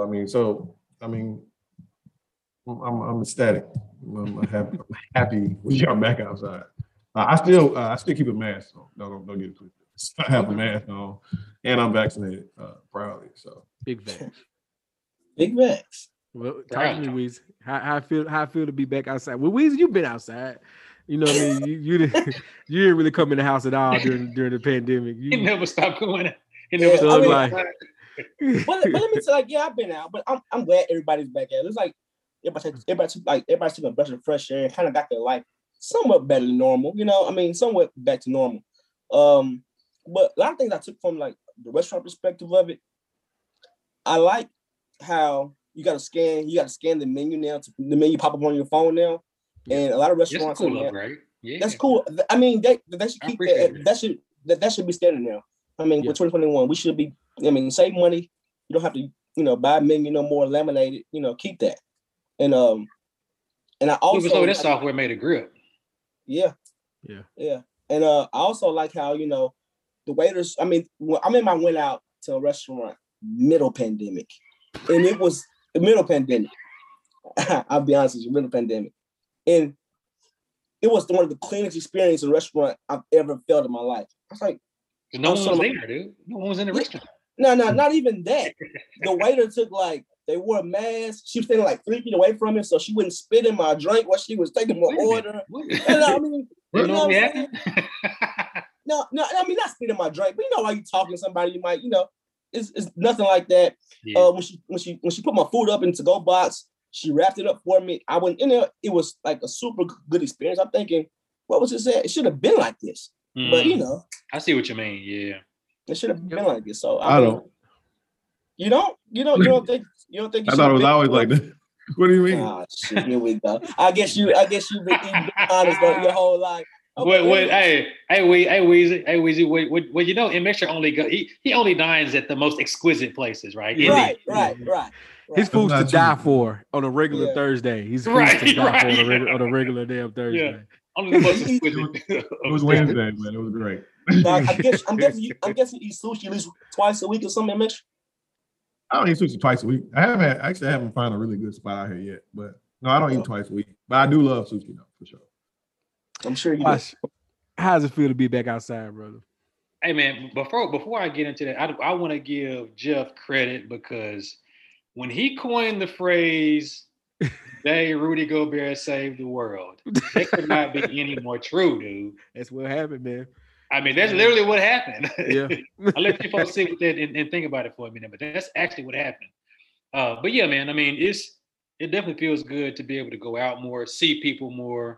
I'm ecstatic. I'm happy we are back outside. I still keep a mask on. Don't get it twisted. I have a mask on, and I'm vaccinated proudly. So
big facts.
Big facts.
Well, talk to me, Weezy. How I feel to be back outside. Well, Weezy, you've been outside. You know what I mean? You didn't really come in the house at all during the pandemic.
You never stopped going.
But let me say, I've been out, but I'm glad everybody's back out. It's like everybody's taking a breath of fresh air and kind of got their life somewhat better than normal. Somewhat back to normal. But a lot of things I took from like the restaurant perspective of it. I like how you got to scan the menu now. The menu pop up on your phone now, and a lot of restaurants.
That's cool, right? Yeah,
that's cool. I mean, they should keep that. That should be standard now. I mean, for 2021, we should be. Save money. You don't have to, buy menu no more, laminated. Keep that. And I also
this software made a grip.
Yeah. And I also like how the waiters. I mean, I remember I went out to a restaurant middle pandemic. And it was the middle pandemic. I'll be honest with you, middle pandemic. And it was one of the cleanest experiences in a restaurant I've ever felt in my life. I was like,
no one was there, dude. No one was in the restaurant.
No, not even that. The waiter took they wore a mask. She was standing like 3 feet away from me, so she wouldn't spit in my drink while she was taking my order. And I mean, you know what I'm saying? No, I mean, not spit in my drink, but while you talking to somebody, you might, it's nothing like that.
Yeah.
When she put my food up in to-go box, she wrapped it up for me. I went in there. It was like a super good experience. I'm thinking, what was it said? It should have been like this. But
I see what you mean. Yeah,
it should have been like this. So
I don't.
You don't think
I thought it was always like that. What do you mean?
Ah, shit, here we go. I guess you've been honest your whole life. Okay.
Hey, Weezy. Well, in Mixer only he only dines at the most exquisite places, right?
Right.
His food's to die for on a regular Thursday. He's to die for on a regular damn Thursday.
Yeah. Only the most exquisite.
It was Wednesday, man. It was great.
I'm guessing you eat sushi at least twice a week or something, Mitch.
I don't eat sushi twice a week. I haven't found a really good spot out here yet. But no, I don't eat twice a week. But I do love sushi though, for sure.
I'm sure you do.
How does it feel to be back outside, brother?
Hey man, before I get into that, I want to give Jeff credit because when he coined the phrase "Day Rudy Gobert saved the world," it could not be any more true, dude.
That's what happened, man.
I mean, that's literally what happened.
Yeah.
I'll let you folks sit with that and think about it for a minute, but that's actually what happened. But yeah, man, I mean, it definitely feels good to be able to go out more, see people more.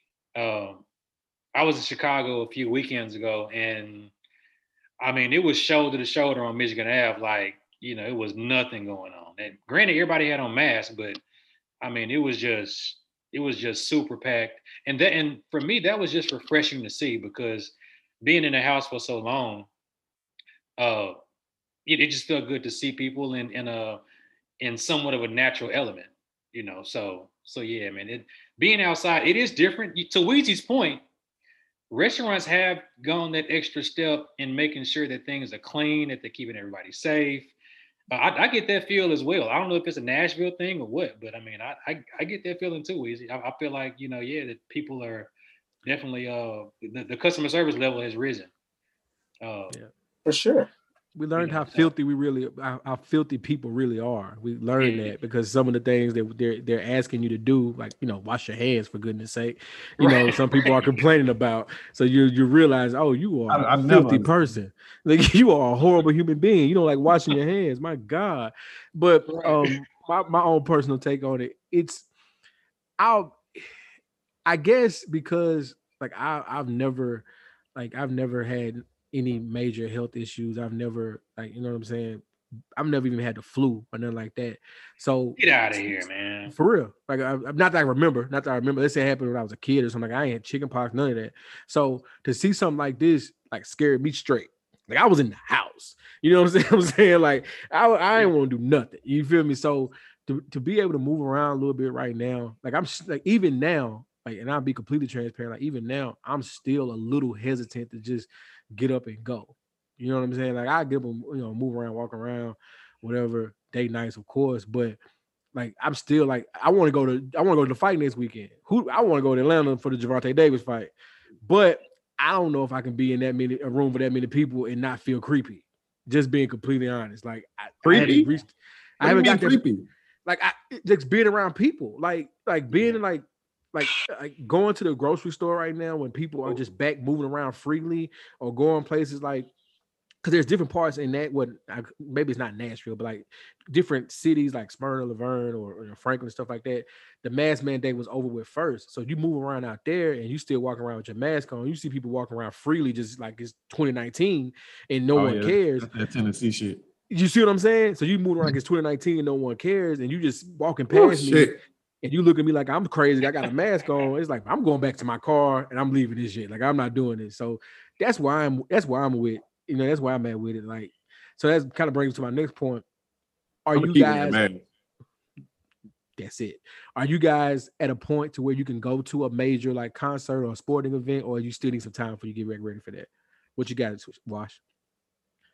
I was in Chicago a few weekends ago, and I mean, it was shoulder to shoulder on Michigan Ave. Like, it was nothing going on. And granted, everybody had on masks, but I mean, it was just super packed. And for me, that was just refreshing to see because being in the house for so long, it just felt good to see people in somewhat of a natural element, So yeah, man, being outside, it is different. To Weezy's point, restaurants have gone that extra step in making sure that things are clean, that they're keeping everybody safe. I get that feel as well. I don't know if it's a Nashville thing or what, but I mean, I get that feeling too, Weezy. I feel like, that people are definitely, the customer service level has risen.
For sure.
We learned how filthy how filthy people really are. We learned that because some of the things that they're asking you to do, like, wash your hands for goodness sake, some people are complaining about. So you realize, oh, you are a filthy person. Like, you are a horrible human being. You don't like washing your hands. My God. But my own personal take on it, I guess because like I've never had any major health issues. I've never, like, you know what I'm saying? I've never even had the flu or nothing like that. So
get out of here, man.
For real. Like, not that I remember. Let's say it happened when I was a kid or something. Like, I ain't had chicken pox, none of that. So to see something like this, like, scared me straight. Like, I was in the house. You know what I'm saying? Like, I ain't want to do nothing. You feel me? So to be able to move around a little bit right now, like, I'm like, even now, like, and I'll be completely transparent. Like, even now, I'm still a little hesitant to just get up and go. You know what I'm saying? Like, I get them, move around, walk around, whatever, date nights, of course. But like, I'm still like, I want to go to the fight next weekend. I want to go to Atlanta for the Gervonta Davis fight. But I don't know if I can be in a room with that many people and not feel creepy. Just being completely honest. Like,
creepy?
I haven't got
creepy.
Like, just being around people. Like being like going to the grocery store right now when people are just back moving around freely, or going places like, because there's different parts in that, maybe it's not Nashville, but like different cities like Smyrna, Laverne, or Franklin, stuff like that. The mask mandate was over with first. So you move around out there and you still walking around with your mask on. You see people walking around freely just like it's 2019 and no one cares.
That Tennessee shit.
You see what I'm saying? So you move around like it's 2019 and no one cares, and you just walking past me. And you look at me like I'm crazy. I got a mask on. It's like, I'm going back to my car and I'm leaving this shit. Like, I'm not doing this. So that's why I'm with, that's why I'm at with it. Like, so that kind of brings me to my next point. Are you guys? That's it. Are you guys at a point to where you can go to a major like concert or a sporting event, or you still need some time before you get ready for that? What you got, Wash?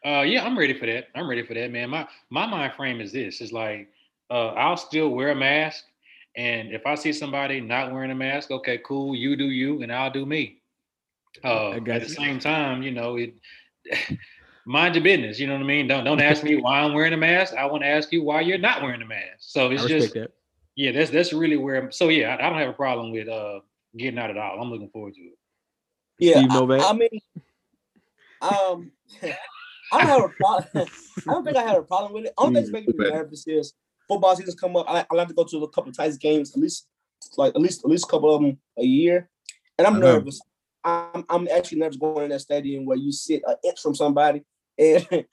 Yeah, I'm ready for that. Man. My mind frame is this. It's like I'll still wear a mask. And if I see somebody not wearing a mask, okay, cool, you do you and I'll do me. At the same time, mind your business. You know what I mean? Don't ask me why I'm wearing a mask. I want to ask you why you're not wearing a mask. So it's just that. Yeah, that's really where. So yeah, I don't have a problem with getting out at all. I'm looking forward to it.
Yeah, I mean, I don't have a problem. I don't think I have a problem with it. Only thing making me nervous is football seasons come up. I like to go to a couple of Titans games, at least a couple of them a year, and I'm nervous. I'm actually nervous going in that stadium where you sit an inch from somebody, and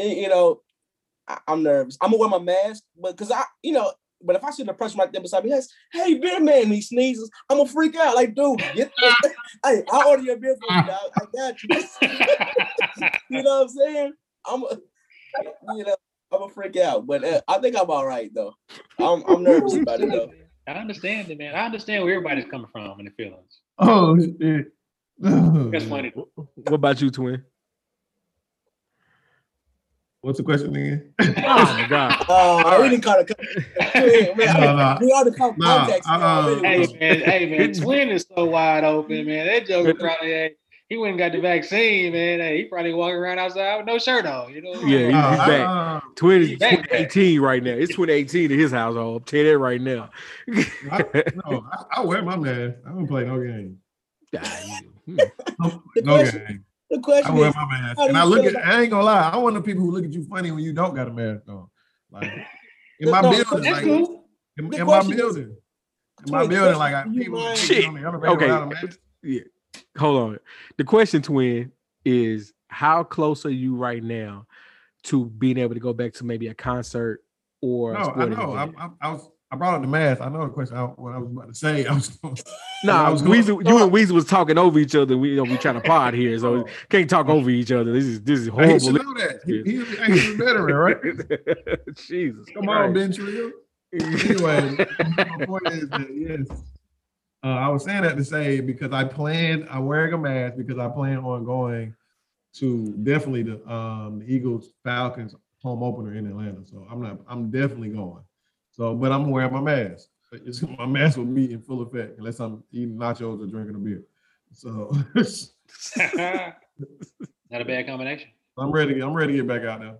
I'm nervous. I'm gonna wear my mask, but because but if I see the person right there beside me, hey, beer man, and he sneezes, I'm gonna freak out. Like, dude, get this. Hey, I'll order your beer for you, dog. I got you. You know what I'm saying? I'm gonna freak out, but I think I'm all right though. I'm nervous about it though.
I understand it, man. I understand where everybody's coming from and the feelings.
Oh shit.
That's funny.
What about you, twin?
What's the question again?
Oh my God!
We didn't call it. We already called context.
Hey man, twin is so wide open, man. That joke probably he went and got the vaccine, man. Hey, he probably walking around outside with no shirt on. You know?
Yeah, he's back. Twin is 2018 right now. It's 2018 in his household. I'll tell you that right now.
I wear my mask. I don't play no game.
No game. The question
I wear my mask, and I ain't gonna lie. I want the people who look at you funny when you don't got a mask on. Like in my building, like cool. in my building, like people
okay. Yeah, hold on. The question, twin, is how close are you right now to being able to go back to maybe a concert or?
No, I know. I brought up the mask. I know the question. What I was about to say.
You and Weezy was talking over each other. We trying to pod here, so can't talk over each other. This is horrible.
He should know that. He's a veteran, right?
Jesus,
come on, Ben Trio. Anyway, my point is that yes, I was saying that to say because I'm wearing a mask because I plan on going to definitely the Eagles Falcons home opener in Atlanta. So I'm definitely going. So, but I'm wearing my mask. My mask will be in full effect unless I'm eating nachos or drinking a beer. So,
not a bad combination.
I'm ready to get back out there.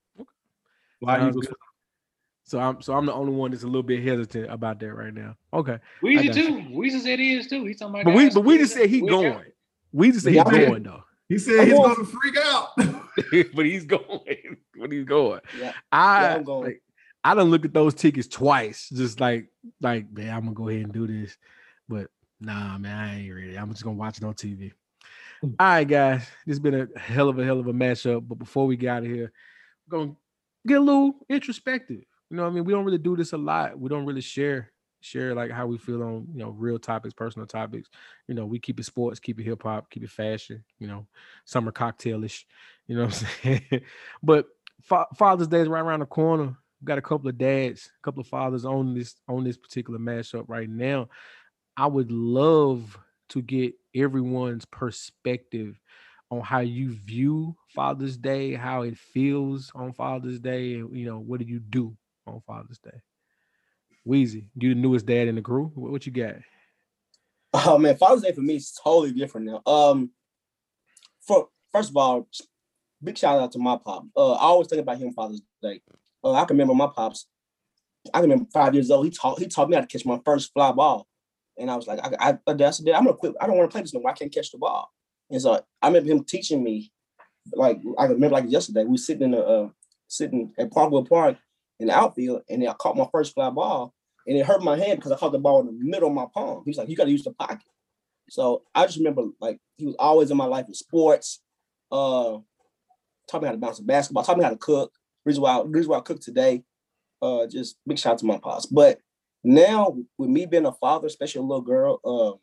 So I'm the only one that's a little bit hesitant about that right now. Okay.
Weezy too. Weezy said he is too. He's talking about.
But we just said he's going. We just said he's going though.
He said he's going to freak out.
But he's going.
Yeah.
I'm going. I done looked at those tickets twice, just like, man, I'm gonna go ahead and do this. But nah, man, I ain't ready. I'm just gonna watch it on TV. All right, guys, this has been a hell of a matchup. But before we get out of here, we're gonna get a little introspective. You know what I mean? We don't really do this a lot. We don't really share like how we feel on, real topics, personal topics. We keep it sports, keep it hip hop, keep it fashion, summer cocktailish, you know what I'm saying? But Father's Day is right around the corner. We've got a couple of dads, a couple of fathers on this particular mashup right now. I would love to get everyone's perspective on how you view Father's Day, how it feels on Father's Day, and what do you do on Father's Day? Weezy, you the newest dad in the crew. What you got?
Oh man, Father's Day for me is totally different now. First of all, big shout out to my pop. I always think about him Father's Day. I can remember my pops. I can remember 5 years old. He taught me how to catch my first fly ball, and I was like, I said, I'm gonna quit. I don't want to play this no more. I can't catch the ball. And so I remember him teaching me. Like I remember like yesterday, we were sitting at Parkwood Park in the outfield, and I caught my first fly ball, and it hurt my hand because I caught the ball in the middle of my palm. He's like, you got to use the pocket. So I just remember like he was always in my life in sports. Taught me how to bounce a basketball. Taught me how to cook. Reason why I cook today, just big shout out to my pops. But now with me being a father, especially a little girl,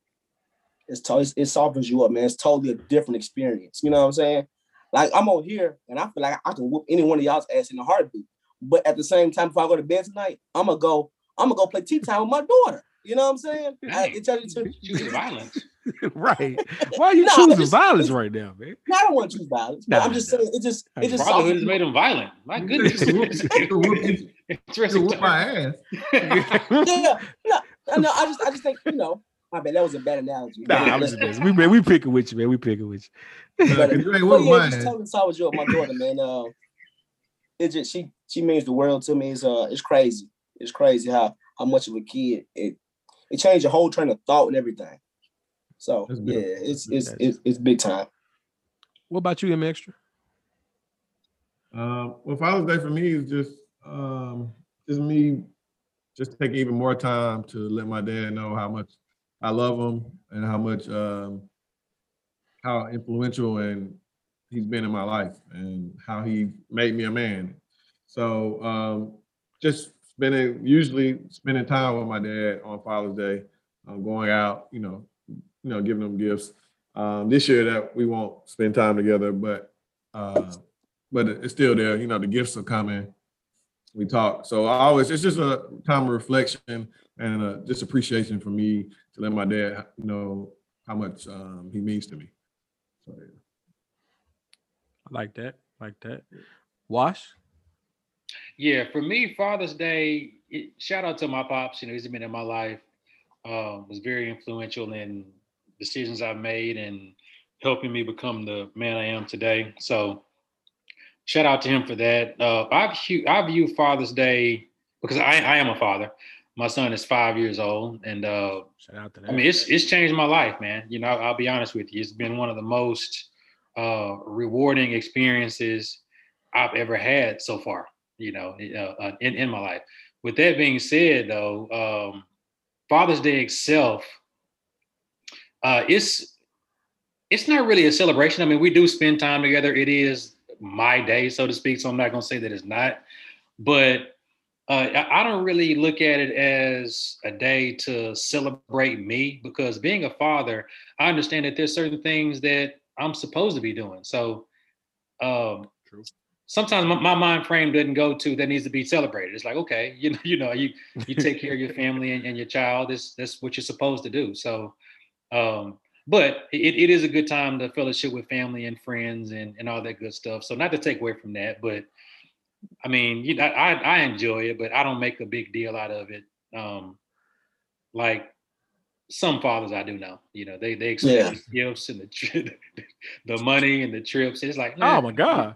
it softens you up, man. It's totally a different experience. You know what I'm saying? Like I'm on here and I feel like I can whoop any one of y'all's ass in a heartbeat. But at the same time, if I go to bed tonight, I'm gonna go play tea time with my daughter. You know what I'm saying?
Choose violence.
Right. Why are you choosing violence right now, man?
I don't want to choose violence. But I'm just saying it just
fatherhood has made him violent. My goodness.
Interesting. Whoop my ass.
No, I just think, my bad, that was a bad analogy.
Nah, we picking with you, man. We picking with you.
Just telling Solid Joe, my daughter, man. It just she means the world to me. It's crazy. It's crazy how much of a kid it changed your whole train of thought and everything. So yeah, it's big time.
What about you, M Extra?
Well, Father's Day for me is just me just taking even more time to let my dad know how much I love him and how much how influential and he's been in my life and how he made me a man. So just usually spending time with my dad on Father's Day, going out, giving him gifts. This year that we won't spend time together, but it's still there. The gifts are coming. We talk. So it's just a time of reflection and just appreciation for me to let my dad know how much he means to me. So, yeah.
I like that. Wash?
Yeah, for me, Father's Day, shout out to my pops. He's been in my life, was very influential in decisions I've made and helping me become the man I am today. So shout out to him for that. I view Father's Day because I am a father. My son is 5 years old, and
shout out to that.
I mean, it's changed my life, man. I'll be honest with you. It's been one of the most rewarding experiences I've ever had so far. In my life. With that being said, though, Father's Day itself, it's not really a celebration. I mean, we do spend time together. It is my day, so to speak. So I'm not going to say that it's not. But I don't really look at it as a day to celebrate me because being a father, I understand that there's certain things that I'm supposed to be doing. So
True.
Sometimes my mind frame doesn't go to that needs to be celebrated. It's like, okay, you take care of your family and your child. That's what you're supposed to do. So, but it is a good time to fellowship with family and friends and all that good stuff. So not to take away from that, but I mean, I enjoy it, but I don't make a big deal out of it. Like some fathers I do know, they expect the gifts and the money and the trips. It's like,
oh my God,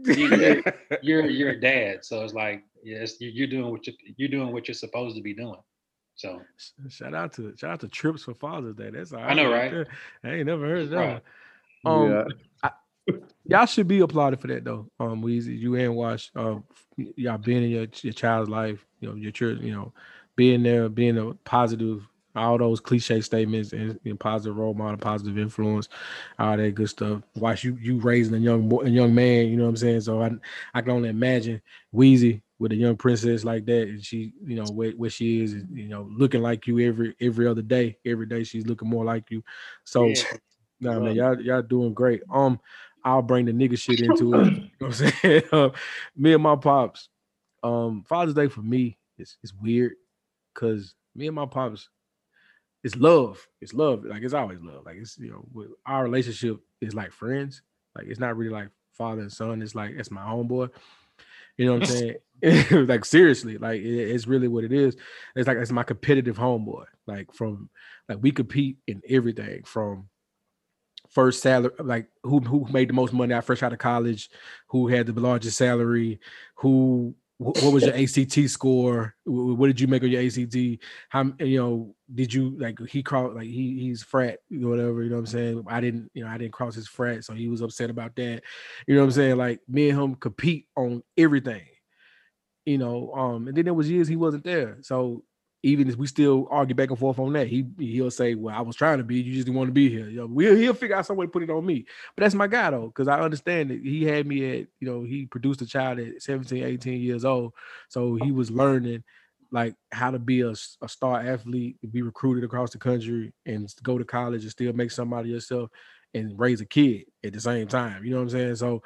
you're a dad, so it's like, yes, you're doing what you're supposed to be doing. So
shout out to trips for Father's Day. That's all right.
I know, right?
There. I ain't never heard that one. Y'all should be applauded for that though. Weezy, you and Wash, y'all being in your child's life, your children, being there, being a positive, all those cliche statements and positive role model, positive influence, all that good stuff. Wash, you raising a young man, you know what I'm saying? So I can only imagine Weezy with a young princess like that, and she, where she is, looking like you every other day. Every day she's looking more like you. So, man, y'all doing great. I'll bring the nigga shit into it. You know what I'm saying? Me and my pops, Father's Day for me is weird because me and my pops, it's love. It's love. Like it's always love. Like it's our relationship is like friends. Like it's not really like father and son. It's like it's my homeboy. You know what I'm saying? Like seriously, like it's really what it is. It's like it's my competitive homeboy. Like we compete in everything from first salary, like who made the most money out fresh out of college, who had the largest salary, what was your ACT score? What did you make on your ACT? How did you like he crossed like he's frat or whatever, you know what I'm saying? I didn't cross his frat, so he was upset about that. You know what I'm saying? Like me and him compete on everything. And then there was years he wasn't there. So even if we still argue back and forth on that, he'll say, well, I was trying to be, you just didn't want to be here. He'll figure out some way to put it on me. But that's my guy though, because I understand that he had me at, he produced a child at 17, 18 years old. So he was learning like how to be a star athlete, be recruited across the country and go to college and still make somebody yourself and raise a kid at the same time. You know what I'm saying? So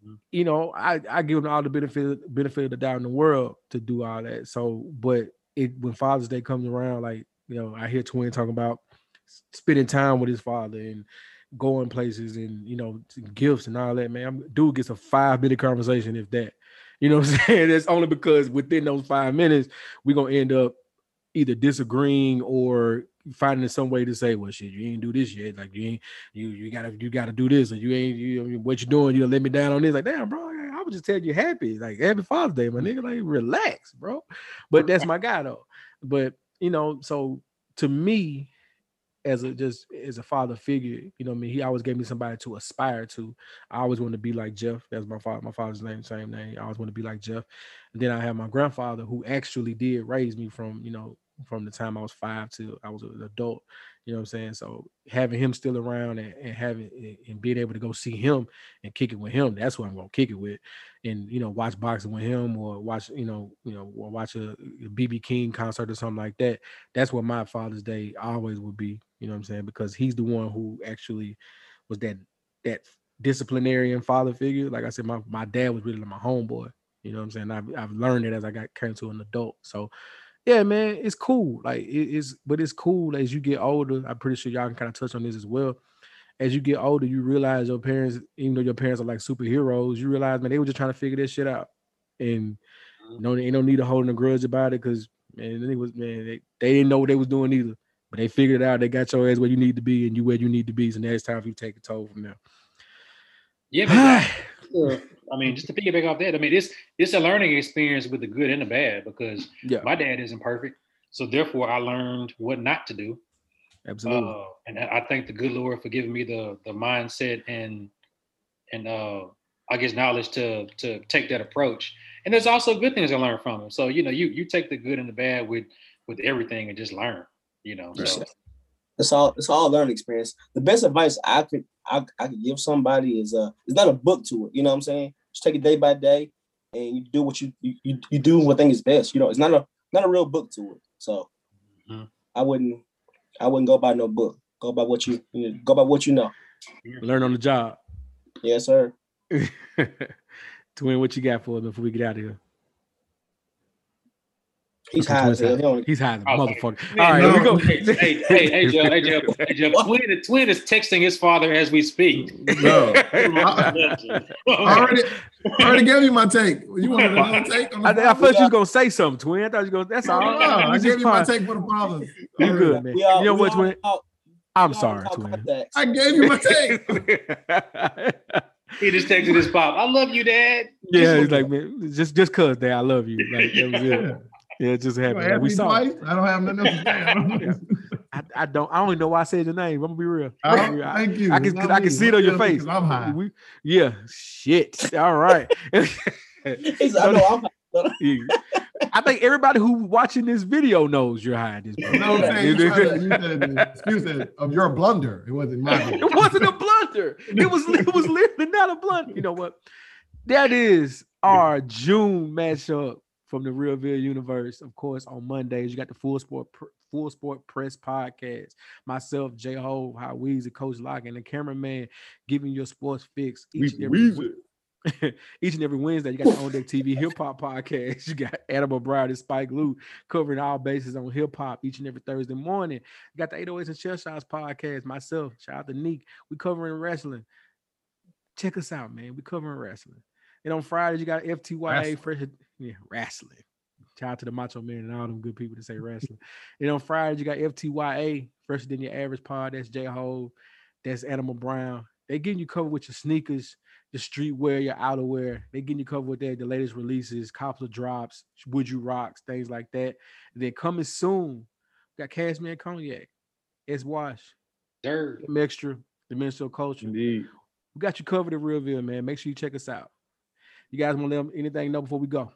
I give him all the benefit of the doubt in the world to do all that. So, but when Father's Day comes around, like, I hear Twin talking about spending time with his father and going places and, you know, gifts and all that, man. Dude gets a 5-minute conversation, if that. You know what I'm saying? That's only because within those 5 minutes, we're going to end up either disagreeing or finding some way to say, well, shit, you ain't do this yet. Like, you gotta do this, or what you doing? You let me down on this. Like, damn, bro, I was just telling you happy Father's Day, my nigga. Like, relax, bro. But that's my guy though. But, you know, so to me, as a father figure, you know what I mean, he always gave me somebody to aspire to. I always wanted to be like Jeff. That's my father's name, same name. I always want to be like Jeff. And then I have my grandfather, who actually did raise me from, you know, from the time I was 5 till I was an adult. You know what I'm saying? So having him still around and having and being able to go see him and kick it with him, that's who I'm gonna kick it with. And, you know, watch boxing with him, or watch, or watch a BB King concert or something like that. That's what my Father's Day always would be. You know what I'm saying? Because he's the one who actually was that disciplinarian father figure. Like I said, my dad was really my homeboy. You know what I'm saying? I've learned it as I came to an adult. So yeah, man, it's cool. Like but it's cool as you get older. I'm pretty sure y'all can kind of touch on this as well. As you get older, you realize your parents, even though your parents are like superheroes, you realize, man, they were just trying to figure this shit out. And ain't no need to hold a grudge about it, because man, they didn't know what they was doing either. But they figured it out. They got your ass where you need to be, and you where you need to be. So now it's time for you to take a toll from them.
Yeah, but I mean, just to piggyback off that, I mean, it's a learning experience with the good and the bad, because my dad isn't perfect. So therefore, I learned what not to do.
Absolutely.
And I thank the good Lord for giving me the mindset and I guess knowledge to take that approach. And there's also good things I learned from him. So, you know, you take the good and the bad with everything and just learn, you know. So
it's all learning experience. The best advice I could give somebody is it's not a book to it. You know what I'm saying? Just take it day by day, and you do what you do what thing is best. You know, it's not a real book to it. So I wouldn't go by no book. Go by what you know.
Learn on the job.
Yes, sir.
Twin, what you got for us before we get out of here?
He's high as hell.
He's high as a motherfucker. All right, we go.
Hey, Jeff. Twin is texting his father as we speak.
No. I already gave you my take. You want another take?
I thought you was gonna say something, Twin. I thought you was gonna. That's all.
No, I gave you my take for the fathers.
You good, man. You know what, Twin? I'm sorry, Twin.
I gave you my take.
He just texted his pop. I love you, Dad.
Yeah, he's like, man, just cause, Dad, I love you. Like, that was it. Yeah, it just happened. Like, we saw.
Twice? I don't have nothing else to say.
I don't even know why I said your name. I'm gonna be real.
Thank you.
I can see it on your face.
I'm high.
Shit. All right. I think everybody who watching this video knows you're high. You
said the excuse of your blunder. It wasn't mine.
It wasn't a blunder. It was literally not a blunder. You know what? That is our June matchup from the Realville universe. Of course, on Mondays, you got the Full Sport Press podcast. Myself, J Ho, How Weezy, Coach Lock, and the cameraman giving you a sports fix each and every Wednesday. You got the On Deck TV Hip Hop podcast. You got Adam O'Brien and Spike Lou covering all bases on hip hop each and every Thursday morning. You got the 808s and Shell Shots podcast. Myself, shout out to Neek. We covering wrestling. Check us out, man. We covering wrestling. And on Fridays, you got FTYA fresh. Yeah, wrestling. Shout out to the Macho Man and all them good people that say wrestling. And on Fridays, you got FTYA, fresher than your average pod. That's J-Ho. That's Animal Brown. They getting you covered with your sneakers, your streetwear, your outerwear. They getting you covered with the latest releases, couple of drops, Would You Rocks, things like that. And then coming soon, we got Cashmere Cognac, S Wash, Extra, Dimensional Culture.
Indeed.
We got you covered at Realville, man. Make sure you check us out. You guys want to let them anything know before we go?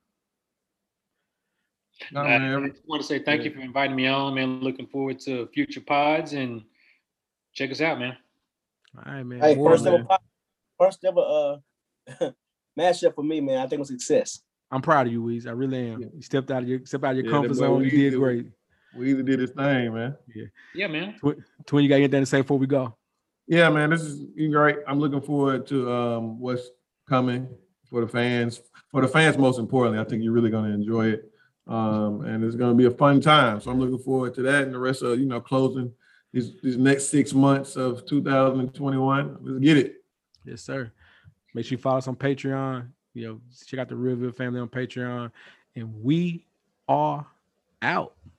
No, I just want to say thank you for inviting me on, man. Looking forward to future pods, and check us out, man.
All right, man.
Hey, first ever matchup for me, man. I think it was a success.
I'm proud of you, Weez. I really am. You stepped out of your comfort zone. You did great.
We either did his thing, man.
Yeah, man.
Twin, you got anything to say before we go?
Yeah, man. This is great. I'm looking forward to what's coming for the fans. For the fans, most importantly, I think you're really going to enjoy it. And it's going to be a fun time. So I'm looking forward to that and the rest of, closing these next 6 months of 2021. Let's get it.
Yes, sir. Make sure you follow us on Patreon. Check out the Realville family on Patreon. And we are out.